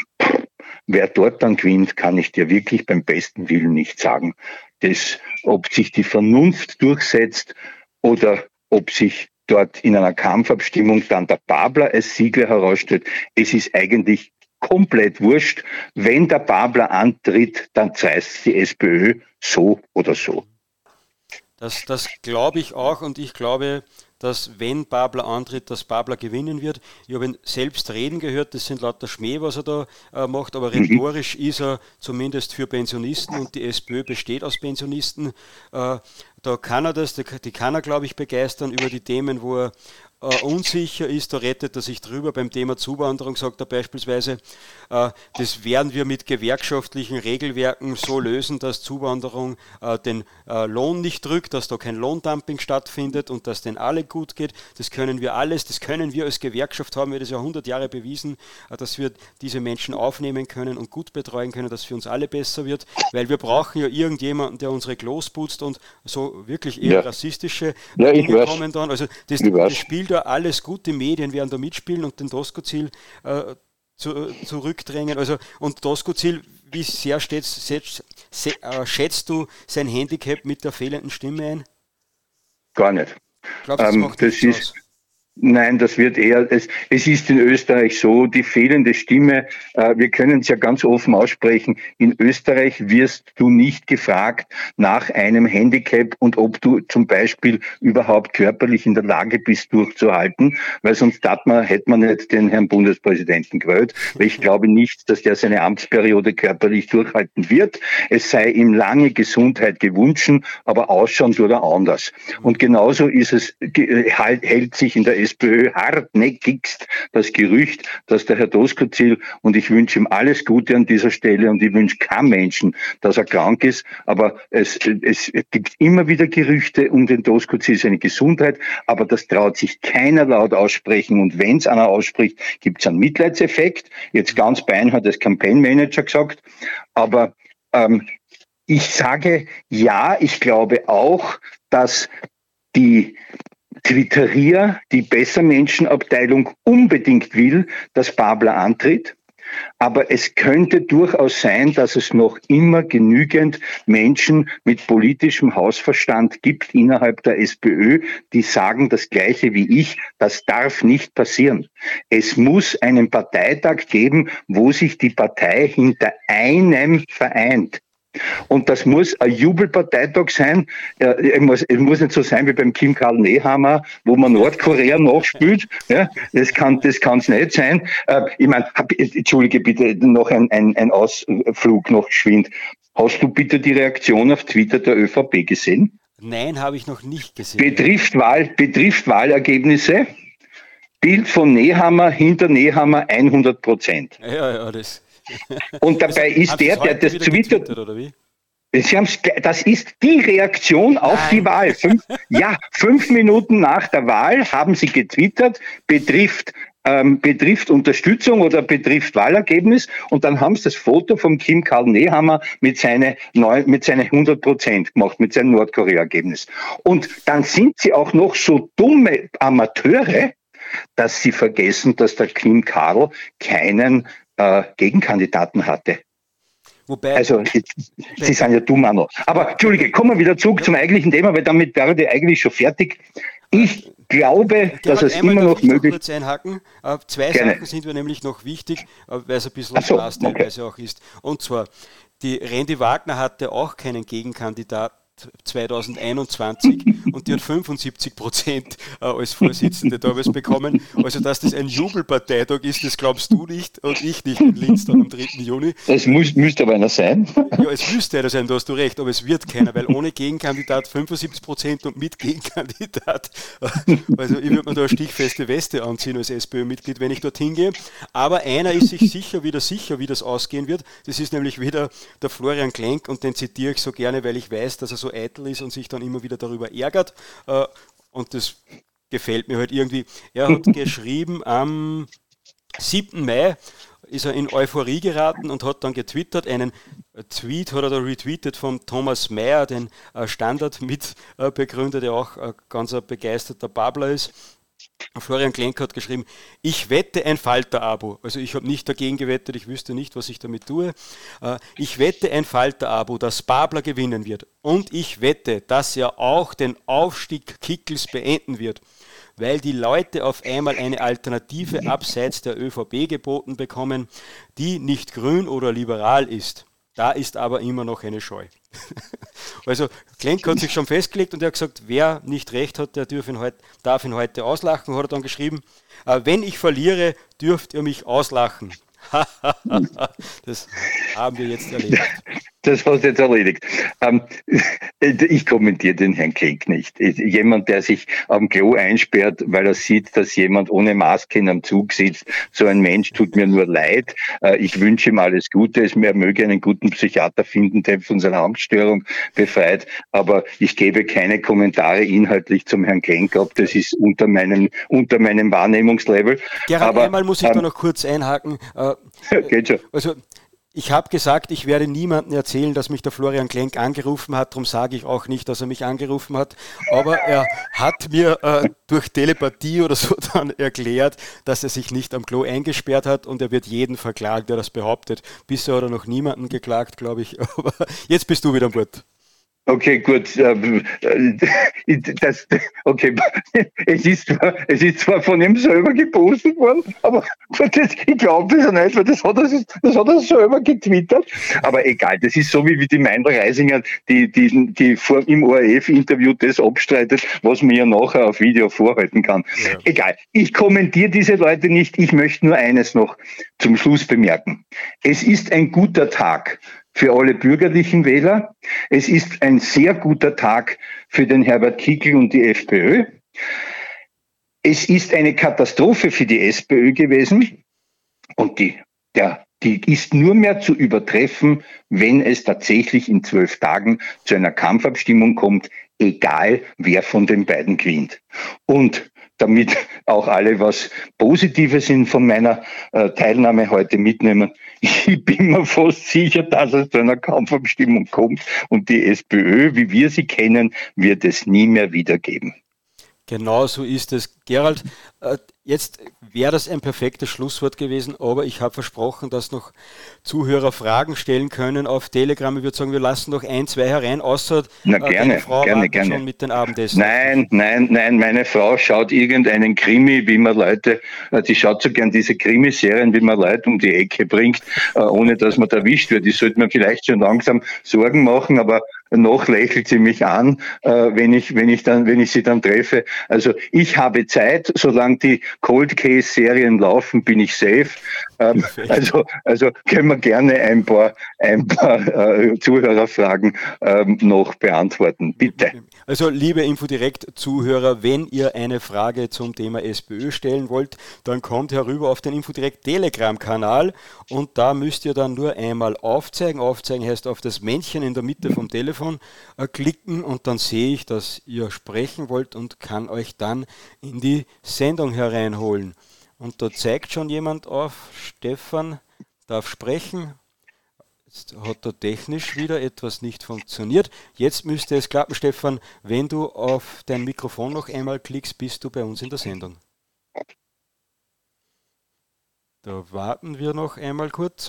wer dort dann gewinnt, kann ich dir wirklich beim besten Willen nicht sagen. Das, ob sich die Vernunft durchsetzt oder ob sich dort in einer Kampfabstimmung dann der Babler als Sieger herausstellt, es ist eigentlich komplett wurscht. Wenn der Babler antritt, dann zerreißt die SPÖ so oder so. Das, das glaube ich auch, und ich glaube, dass wenn Babler antritt, dass Babler gewinnen wird. Ich habe ihn selbst reden gehört, das sind lauter Schmäh, was er da äh, macht, aber rhetorisch ist er zumindest für Pensionisten und die SPÖ besteht aus Pensionisten. Äh, da kann er das, die, die kann er, glaube ich, begeistern über die Themen, wo er äh, unsicher ist, da rettet er sich drüber. Beim Thema Zuwanderung sagt er beispielsweise, äh, das werden wir mit gewerkschaftlichen Regelwerken so lösen, dass Zuwanderung äh, den äh, Lohn nicht drückt, dass da kein Lohndumping stattfindet und dass denen alle gut geht. Das können wir alles, das können wir als Gewerkschaft, haben wir das ja hundert Jahre bewiesen, äh, dass wir diese Menschen aufnehmen können und gut betreuen können, dass für uns alle besser wird, weil wir brauchen ja irgendjemanden, der unsere Klos putzt und so wirklich eher ja. rassistische ja, Dinge kommen dann. Also das, das spielt da alles gut, die Medien werden da mitspielen und den Doskozil äh, zu, zurückdrängen. Also, und Doskozil wie sehr stets, setzt, se, äh, schätzt du sein Handicap mit der fehlenden Stimme ein? Gar nicht. Glaubst du, das ähm, macht das nichts ist aus? Nein, das wird eher, es, es ist in Österreich so, die fehlende Stimme, äh, wir können es ja ganz offen aussprechen, in Österreich wirst du nicht gefragt nach einem Handicap und ob du zum Beispiel überhaupt körperlich in der Lage bist, durchzuhalten, weil sonst hat man, hätte man nicht den Herrn Bundespräsidenten gewählt, weil ich glaube nicht, dass der seine Amtsperiode körperlich durchhalten wird. Es sei ihm lange Gesundheit gewünscht, aber ausschauen tut er anders. Und genauso ist es, halt, hält sich in der SPÖ hartnäckigst das Gerücht, dass der Herr Doskozil, und ich wünsche ihm alles Gute an dieser Stelle und ich wünsche keinem Menschen, dass er krank ist, aber es, es gibt immer wieder Gerüchte um den Doskozil, seine Gesundheit, aber das traut sich keiner laut aussprechen und wenn es einer ausspricht, gibt es einen Mitleidseffekt. Jetzt ganz beinhart als Campaign Manager gesagt, aber ähm, ich sage ja, ich glaube auch, dass die Twitterier, die Bessermenschenabteilung unbedingt will, dass Babler antritt. Aber es könnte durchaus sein, dass es noch immer genügend Menschen mit politischem Hausverstand gibt innerhalb der SPÖ, die sagen das Gleiche wie ich, das darf nicht passieren. Es muss einen Parteitag geben, wo sich die Partei hinter einem vereint. Und das muss ein Jubelparteitag sein. Es muss, es muss nicht so sein wie beim Kim Karl Nehammer, wo man Nordkorea nachspielt. Ja, das kann das kann's nicht sein. Ich meine, entschuldige bitte, noch ein, ein, ein Ausflug noch geschwind. Hast du bitte die Reaktion auf Twitter der ÖVP gesehen? Nein, habe ich noch nicht gesehen. Betrifft, Wahl, betrifft Wahlergebnisse. Bild von Nehammer, hinter Nehammer hundert Prozent. Ja, ja, das... Und dabei also, ist der, der das twittert. Oder wie? Das ist die Reaktion auf Nein. die Wahl. Fünf, ja, fünf Minuten nach der Wahl haben sie getwittert, betrifft, ähm, betrifft Unterstützung oder betrifft Wahlergebnis. Und dann haben sie das Foto von Kim Karl Nehammer mit seinen mit seine hundert Prozent gemacht, mit seinem Nordkorea-Ergebnis. Und dann sind sie auch noch so dumme Amateure, dass sie vergessen, dass der Kim Karl keinen äh, Gegenkandidaten hatte. Wobei, also, Sie sind ja dumm auch noch. Aber, Entschuldige, kommen wir wieder zurück zum eigentlichen Thema, weil damit wäre ich eigentlich schon fertig. Ich glaube, dass es immer noch möglich ist. Kurz einhaken. Uh, zwei Gerne. Sachen sind mir nämlich noch wichtig, uh, weil es ein bisschen so, Spaß teilweise okay. auch ist. Und zwar, die Randy Wagner hatte auch keinen Gegenkandidat zwanzig einundzwanzig und die hat fünfundsiebzig Prozent äh, als Vorsitzende damals bekommen. Also, dass das ein Jubelparteitag ist, das glaubst du nicht und ich nicht in Linz dann am dritten Juni. Es muss, müsste aber einer sein. Ja, es müsste einer sein, da hast du recht, aber es wird keiner, weil ohne Gegenkandidat fünfundsiebzig Prozent und mit Gegenkandidat, also ich würde mir da eine stichfeste Weste anziehen als SPÖ-Mitglied, wenn ich dorthin gehe. Aber einer ist sich sicher wieder sicher, wie das ausgehen wird. Das ist nämlich wieder der Florian Klenk und den zitiere ich so gerne, weil ich weiß, dass er so eitel ist und sich dann immer wieder darüber ärgert. Und das gefällt mir halt irgendwie. Er hat geschrieben, am siebten Mai ist er in Euphorie geraten und hat dann getwittert, einen Tweet hat er da retweetet von Thomas Mayer, den Standard-Mitbegründer, der auch ein ganz begeisterter Babler ist. Florian Klenk hat geschrieben, ich wette ein Falter-Abo. Also ich habe nicht dagegen gewettet, ich wüsste nicht, was ich damit tue. Ich wette ein Falter-Abo, dass Babler gewinnen wird. Und ich wette, dass er auch den Aufstieg Kickls beenden wird. Weil die Leute auf einmal eine Alternative abseits der ÖVP geboten bekommen, die nicht grün oder liberal ist. Da ist aber immer noch eine Scheu. Also Klenk hat sich schon festgelegt und er hat gesagt, wer nicht recht hat, der darf ihn, heut, darf ihn heute auslachen, hat er dann geschrieben. Äh, wenn ich verliere, dürft ihr mich auslachen. Das haben wir jetzt erledigt. Das hast du jetzt erledigt. Ähm, ich kommentiere den Herrn Klenk nicht. Jemand, der sich am Klo einsperrt, weil er sieht, dass jemand ohne Maske in einem Zug sitzt, so ein Mensch tut mir nur leid. Äh, ich wünsche ihm alles Gute. Er möge einen guten Psychiater finden, der von seiner Angststörung befreit. Aber ich gebe keine Kommentare inhaltlich zum Herrn Klenk ab. Das ist unter meinem, unter meinem Wahrnehmungslevel. Gerhard, Aber einmal muss ich ähm, da noch kurz einhaken. Äh, geht schon. Also Ich habe gesagt, ich werde niemandem erzählen, dass mich der Florian Klenk angerufen hat, darum sage ich auch nicht, dass er mich angerufen hat, aber er hat mir äh, durch Telepathie oder so dann erklärt, dass er sich nicht am Klo eingesperrt hat und er wird jeden verklagen, der das behauptet. Bisher hat er noch niemanden geklagt, glaube ich, aber jetzt bist du wieder an Bord. Okay, gut. Das, okay, es ist, zwar, es ist zwar von ihm selber gepostet worden, aber das, ich glaube das ja nicht, weil das hat, er, das hat er selber getwittert. Aber egal, das ist so wie, wie die Meindl Reisinger, die, die, die vor, im O R F-Interview das abstreitet, was man ja nachher auf Video vorhalten kann. Ja. Egal, ich kommentiere diese Leute nicht. Ich möchte nur eines noch zum Schluss bemerken. Es ist ein guter Tag für alle bürgerlichen Wähler. Es ist ein sehr guter Tag für den Herbert Kickl und die FPÖ. Es ist eine Katastrophe für die SPÖ gewesen und die, der, die ist nur mehr zu übertreffen, wenn es tatsächlich in zwölf Tagen zu einer Kampfabstimmung kommt, egal wer von den beiden gewinnt. Und damit auch alle was Positives in von meiner äh, Teilnahme heute mitnehmen. Ich bin mir fast sicher, dass es zu einer Kampfabstimmung kommt und die SPÖ, wie wir sie kennen, wird es nie mehr wiedergeben. Genau so ist es. Gerald, äh, jetzt wäre das ein perfektes Schlusswort gewesen, aber ich habe versprochen, dass noch Zuhörer Fragen stellen können auf Telegram. Ich würde sagen, wir lassen noch ein, zwei herein, außer Na, gerne, deine Frau gerne, gerne. schon mit den Abendessen. Nein, nein, nein, meine Frau schaut irgendeinen Krimi, wie man Leute, die schaut so gern diese Krimiserien, wie man Leute um die Ecke bringt, ohne dass man erwischt wird. Ich sollte mir vielleicht schon langsam Sorgen machen, aber noch lächelt sie mich an, wenn ich, wenn ich dann, wenn ich sie dann treffe. Also ich habe Zeit, solange die Cold Case Serien laufen, bin ich safe. Ähm, also, also können wir gerne ein paar, ein paar äh, Zuhörerfragen ähm, noch beantworten. Bitte. Also liebe Infodirect-Zuhörer, wenn ihr eine Frage zum Thema SPÖ stellen wollt, dann kommt herüber auf den Infodirect Telegram-Kanal und da müsst ihr dann nur einmal aufzeigen. Aufzeigen heißt auf das Männchen in der Mitte vom Telefon äh, klicken und dann sehe ich, dass ihr sprechen wollt und kann euch dann in die Sendung hereinholen. Und da zeigt schon jemand auf, Stefan darf sprechen. Jetzt hat da technisch wieder etwas nicht funktioniert. Jetzt müsste es klappen, Stefan. Wenn du auf dein Mikrofon noch einmal klickst, bist du bei uns in der Sendung. Da warten wir noch einmal kurz.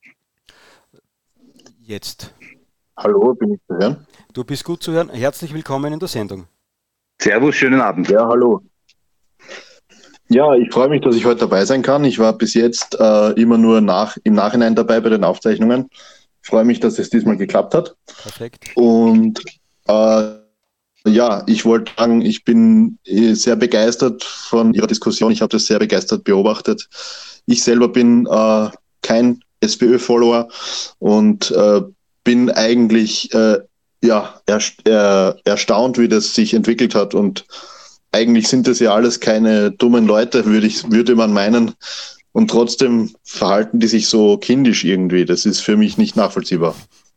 Jetzt. Hallo, bin ich zu hören? Du bist gut zu hören. Herzlich willkommen in der Sendung. Servus, schönen Abend. Ja, hallo. Ja, ich freue mich, dass ich heute dabei sein kann. Ich war bis jetzt äh, immer nur nach, im Nachhinein dabei bei den Aufzeichnungen. Ich freue mich, dass es diesmal geklappt hat. Perfekt. Und äh, ja, ich wollte sagen, ich bin sehr begeistert von Ihrer Diskussion. Ich habe das sehr begeistert beobachtet. Ich selber bin äh, kein SPÖ-Follower und äh, bin eigentlich äh, ja, erst, äh, erstaunt, wie das sich entwickelt hat. Und eigentlich sind das ja alles keine dummen Leute, würde ich, würde man meinen. Und trotzdem verhalten die sich so kindisch irgendwie. Das ist für mich nicht nachvollziehbar.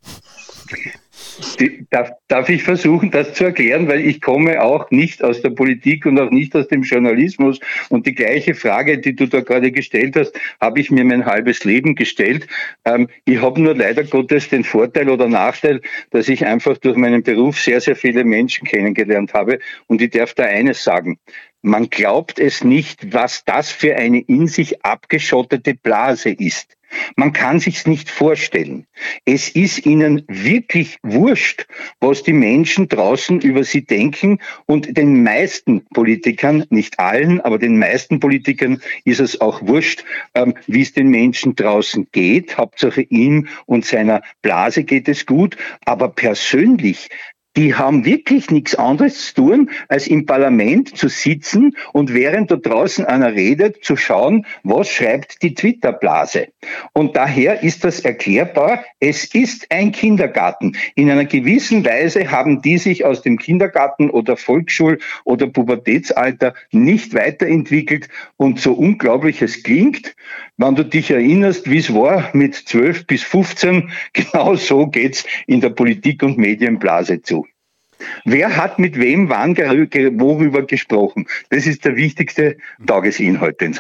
Die, darf, darf ich versuchen, das zu erklären, weil ich komme auch nicht aus der Politik und auch nicht aus dem Journalismus und die gleiche Frage, die du da gerade gestellt hast, habe ich mir mein halbes Leben gestellt. Ähm, ich habe nur leider Gottes den Vorteil oder Nachteil, dass ich einfach durch meinen Beruf sehr, sehr viele Menschen kennengelernt habe und ich darf da eines sagen. Man glaubt es nicht, was das für eine in sich abgeschottete Blase ist. Man kann sich's nicht vorstellen. Es ist ihnen wirklich wurscht, was die Menschen draußen über sie denken und den meisten Politikern, nicht allen, aber den meisten Politikern ist es auch wurscht, ähm, wie es den Menschen draußen geht. Hauptsache ihm und seiner Blase geht es gut, aber persönlich die haben wirklich nichts anderes zu tun, als im Parlament zu sitzen und während da draußen einer redet, zu schauen, was schreibt die Twitter-Blase. Und daher ist das erklärbar. Es ist ein Kindergarten. In einer gewissen Weise haben die sich aus dem Kindergarten oder Volksschul- oder Pubertätsalter nicht weiterentwickelt. Und so unglaublich es klingt, wenn du dich erinnerst, wie es war mit zwölf bis fünfzehn, genau so geht's in der Politik- und Medienblase zu. Wer hat mit wem wann worüber gesprochen? Das ist der wichtigste Tagesinhalt, den sie haben.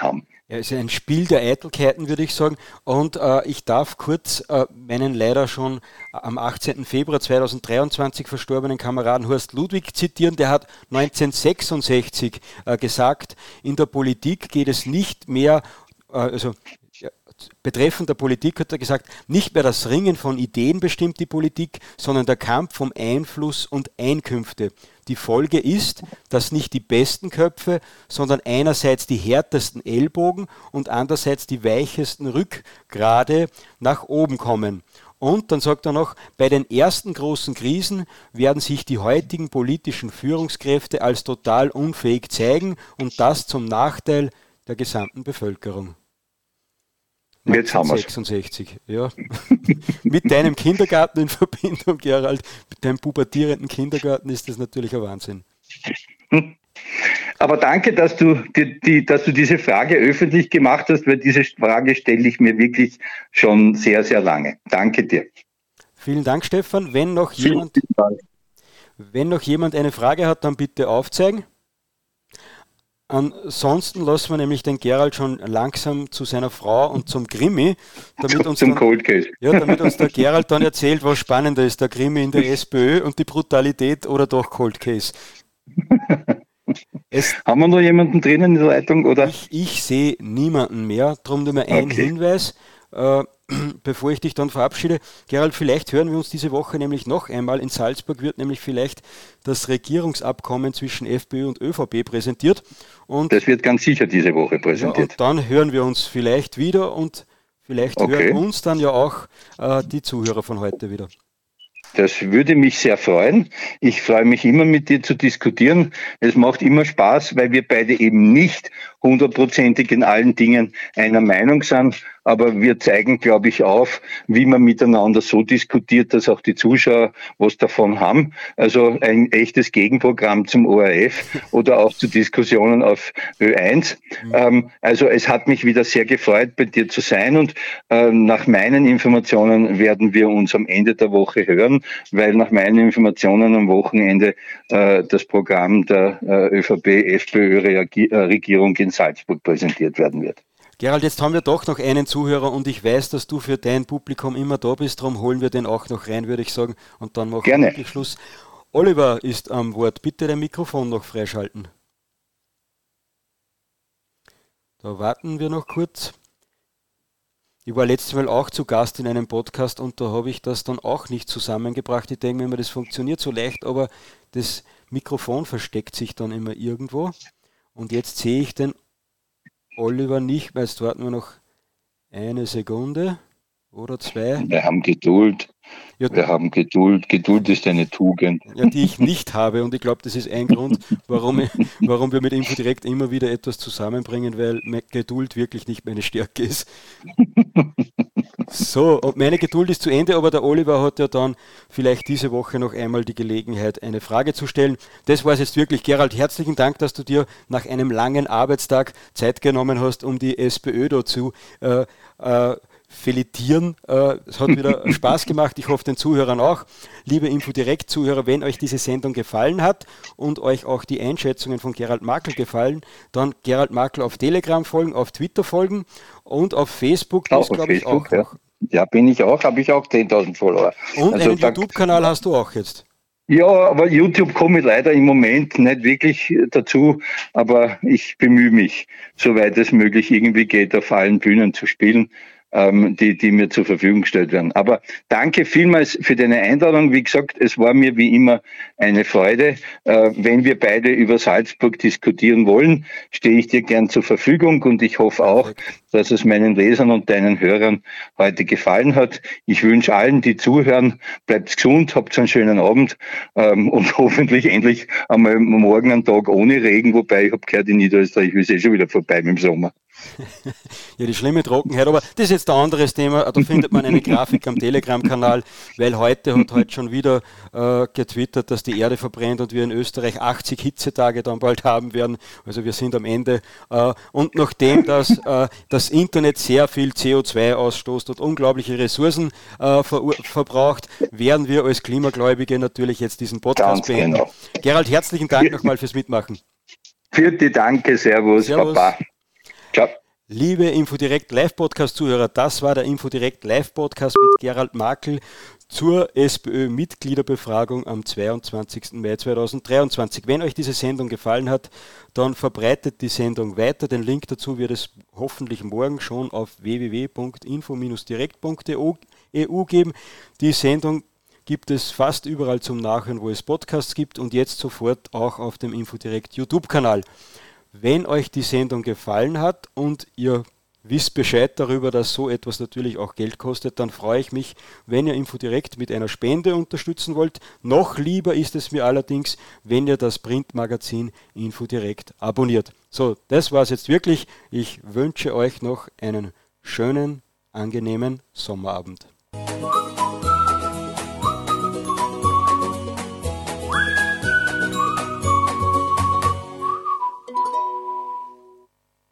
Ja, es ist ein Spiel der Eitelkeiten, würde ich sagen. Und äh, ich darf kurz äh, meinen leider schon am achtzehnten Februar zweitausenddreiundzwanzig verstorbenen Kameraden Horst Ludwig zitieren. Der hat neunzehnhundertsechsundsechzig äh, gesagt, in der Politik geht es nicht mehr, äh, also ja, betreffend der Politik hat er gesagt, nicht mehr das Ringen von Ideen bestimmt die Politik, sondern der Kampf um Einfluss und Einkünfte. Die Folge ist, dass nicht die besten Köpfe, sondern einerseits die härtesten Ellbogen und andererseits die weichesten Rückgrade nach oben kommen. Und dann sagt er noch, bei den ersten großen Krisen werden sich die heutigen politischen Führungskräfte als total unfähig zeigen und das zum Nachteil der gesamten Bevölkerung. Jetzt haben wir es. sechsundsechzig, ja. Mit deinem Kindergarten in Verbindung, Gerald, mit deinem pubertierenden Kindergarten ist das natürlich ein Wahnsinn. Aber danke, dass du, die, die, dass du diese Frage öffentlich gemacht hast, weil diese Frage stelle ich mir wirklich schon sehr, sehr lange. Danke dir. Vielen Dank, Stefan. Wenn noch jemand, wenn noch jemand eine Frage hat, dann bitte aufzeigen. Ansonsten lassen wir nämlich den Gerald schon langsam zu seiner Frau und zum Krimi, damit uns, zum dann, Cold Case. Ja, damit uns der Gerald dann erzählt, was spannender ist, der Krimi in der SPÖ und die Brutalität oder doch Cold Case. Es, Haben wir noch jemanden drinnen in der Leitung? Oder? Ich, ich sehe niemanden mehr, darum nur mehr ein Okay. Hinweis, äh, bevor ich dich dann verabschiede. Gerald, vielleicht hören wir uns diese Woche nämlich noch einmal. In Salzburg wird nämlich vielleicht das Regierungsabkommen zwischen FPÖ und ÖVP präsentiert. Und, Das wird ganz sicher diese Woche ja, präsentiert. und dann hören wir uns vielleicht wieder und vielleicht Okay. hören uns dann ja auch äh, die Zuhörer von heute wieder. Das würde mich sehr freuen. Ich freue mich immer, mit dir zu diskutieren. Es macht immer Spaß, weil wir beide eben nicht hundertprozentig in allen Dingen einer Meinung sind. Aber wir zeigen, glaube ich, auf, wie man miteinander so diskutiert, dass auch die Zuschauer was davon haben. Also ein echtes Gegenprogramm zum O R F oder auch zu Diskussionen auf Ö eins. Mhm. Ähm, also es hat mich wieder sehr gefreut, bei dir zu sein. Und äh, nach meinen Informationen werden wir uns am Ende der Woche hören, weil nach meinen Informationen am Wochenende äh, das Programm der äh, ÖVP-F P Ö-Regierung in Salzburg präsentiert werden wird. Gerald, jetzt haben wir doch noch einen Zuhörer und ich weiß, dass du für dein Publikum immer da bist, darum holen wir den auch noch rein, würde ich sagen, und dann machen Gerne. wir wirklich Schluss. Oliver ist am Wort, bitte dein Mikrofon noch freischalten. Da warten wir noch kurz. Ich war letztes Mal auch zu Gast in einem Podcast und da habe ich das dann auch nicht zusammengebracht. Ich denke mir, das funktioniert so leicht, aber das Mikrofon versteckt sich dann immer irgendwo. Und jetzt sehe ich den Oliver nicht, weil jetzt warten wir noch eine Sekunde oder zwei. Wir haben Geduld. Ja, wir haben Geduld. Geduld ist eine Tugend. Ja, die ich nicht habe und ich glaube, das ist ein Grund, warum, ich, warum wir mit Infodirect immer wieder etwas zusammenbringen, weil Geduld wirklich nicht meine Stärke ist. So, und meine Geduld ist zu Ende, aber der Oliver hat ja dann vielleicht diese Woche noch einmal die Gelegenheit, eine Frage zu stellen. Das war es jetzt wirklich. Gerald, herzlichen Dank, dass du dir nach einem langen Arbeitstag Zeit genommen hast, um die SPÖ dazu äh, äh, filetieren. Äh, es hat wieder Spaß gemacht. Ich hoffe, den Zuhörern auch. Liebe Infodirect-Zuhörer, wenn euch diese Sendung gefallen hat und euch auch die Einschätzungen von Gerald Markl gefallen, dann Gerald Markl auf Telegram folgen, auf Twitter folgen und auf Facebook. Das glaube ich auch. Ja. ja, bin ich auch. Habe ich auch zehntausend Follower. Und also einen YouTube-Kanal hast du auch jetzt. Ja, aber YouTube komme ich leider im Moment nicht wirklich dazu, aber ich bemühe mich, soweit es möglich irgendwie geht, auf allen Bühnen zu spielen, ähm, die, die mir zur Verfügung gestellt werden. Aber danke vielmals für deine Einladung. Wie gesagt, es war mir wie immer eine Freude. Äh, wenn wir beide über Salzburg diskutieren wollen, stehe ich dir gern zur Verfügung und ich hoffe auch, dass es meinen Lesern und deinen Hörern heute gefallen hat. Ich wünsche allen, die zuhören, bleibt gesund, habt einen schönen Abend ähm, und hoffentlich endlich einmal morgen einen Tag ohne Regen, wobei ich habe gehört, in Niederösterreich ist eh schon wieder vorbei mit dem Sommer. Ja, die schlimme Trockenheit, aber das ist jetzt ein anderes Thema. Da findet man eine Grafik am Telegram-Kanal, weil heute hat heute schon wieder äh, getwittert, dass die Erde verbrennt und wir in Österreich achtzig Hitzetage dann bald haben werden. Also wir sind am Ende. Äh, und nachdem das, äh, das Internet sehr viel C O zwei ausstoßt und unglaubliche Ressourcen äh, ver- verbraucht, werden wir als Klimagläubige natürlich jetzt diesen Podcast Ganz beenden. genau. Gerald, herzlichen Dank nochmal fürs Mitmachen. Vierte Danke, Servus, Servus. Baba. Ciao. Liebe Infodirect Live-Podcast-Zuhörer, das war der Infodirect Live-Podcast mit Gerald Markl zur SPÖ-Mitgliederbefragung am zweiundzwanzigsten Mai zweitausenddreiundzwanzig. Wenn euch diese Sendung gefallen hat, dann verbreitet die Sendung weiter. Den Link dazu wird es hoffentlich morgen schon auf w w w punkt info direkt punkt e u geben. Die Sendung gibt es fast überall zum Nachhören, wo es Podcasts gibt und jetzt sofort auch auf dem Infodirect YouTube-Kanal. Wenn euch die Sendung gefallen hat und ihr wisst Bescheid darüber, dass so etwas natürlich auch Geld kostet, dann freue ich mich, wenn ihr Infodirect mit einer Spende unterstützen wollt. Noch lieber ist es mir allerdings, wenn ihr das Printmagazin Infodirect abonniert. So, das war es jetzt wirklich. Ich wünsche euch noch einen schönen, angenehmen Sommerabend.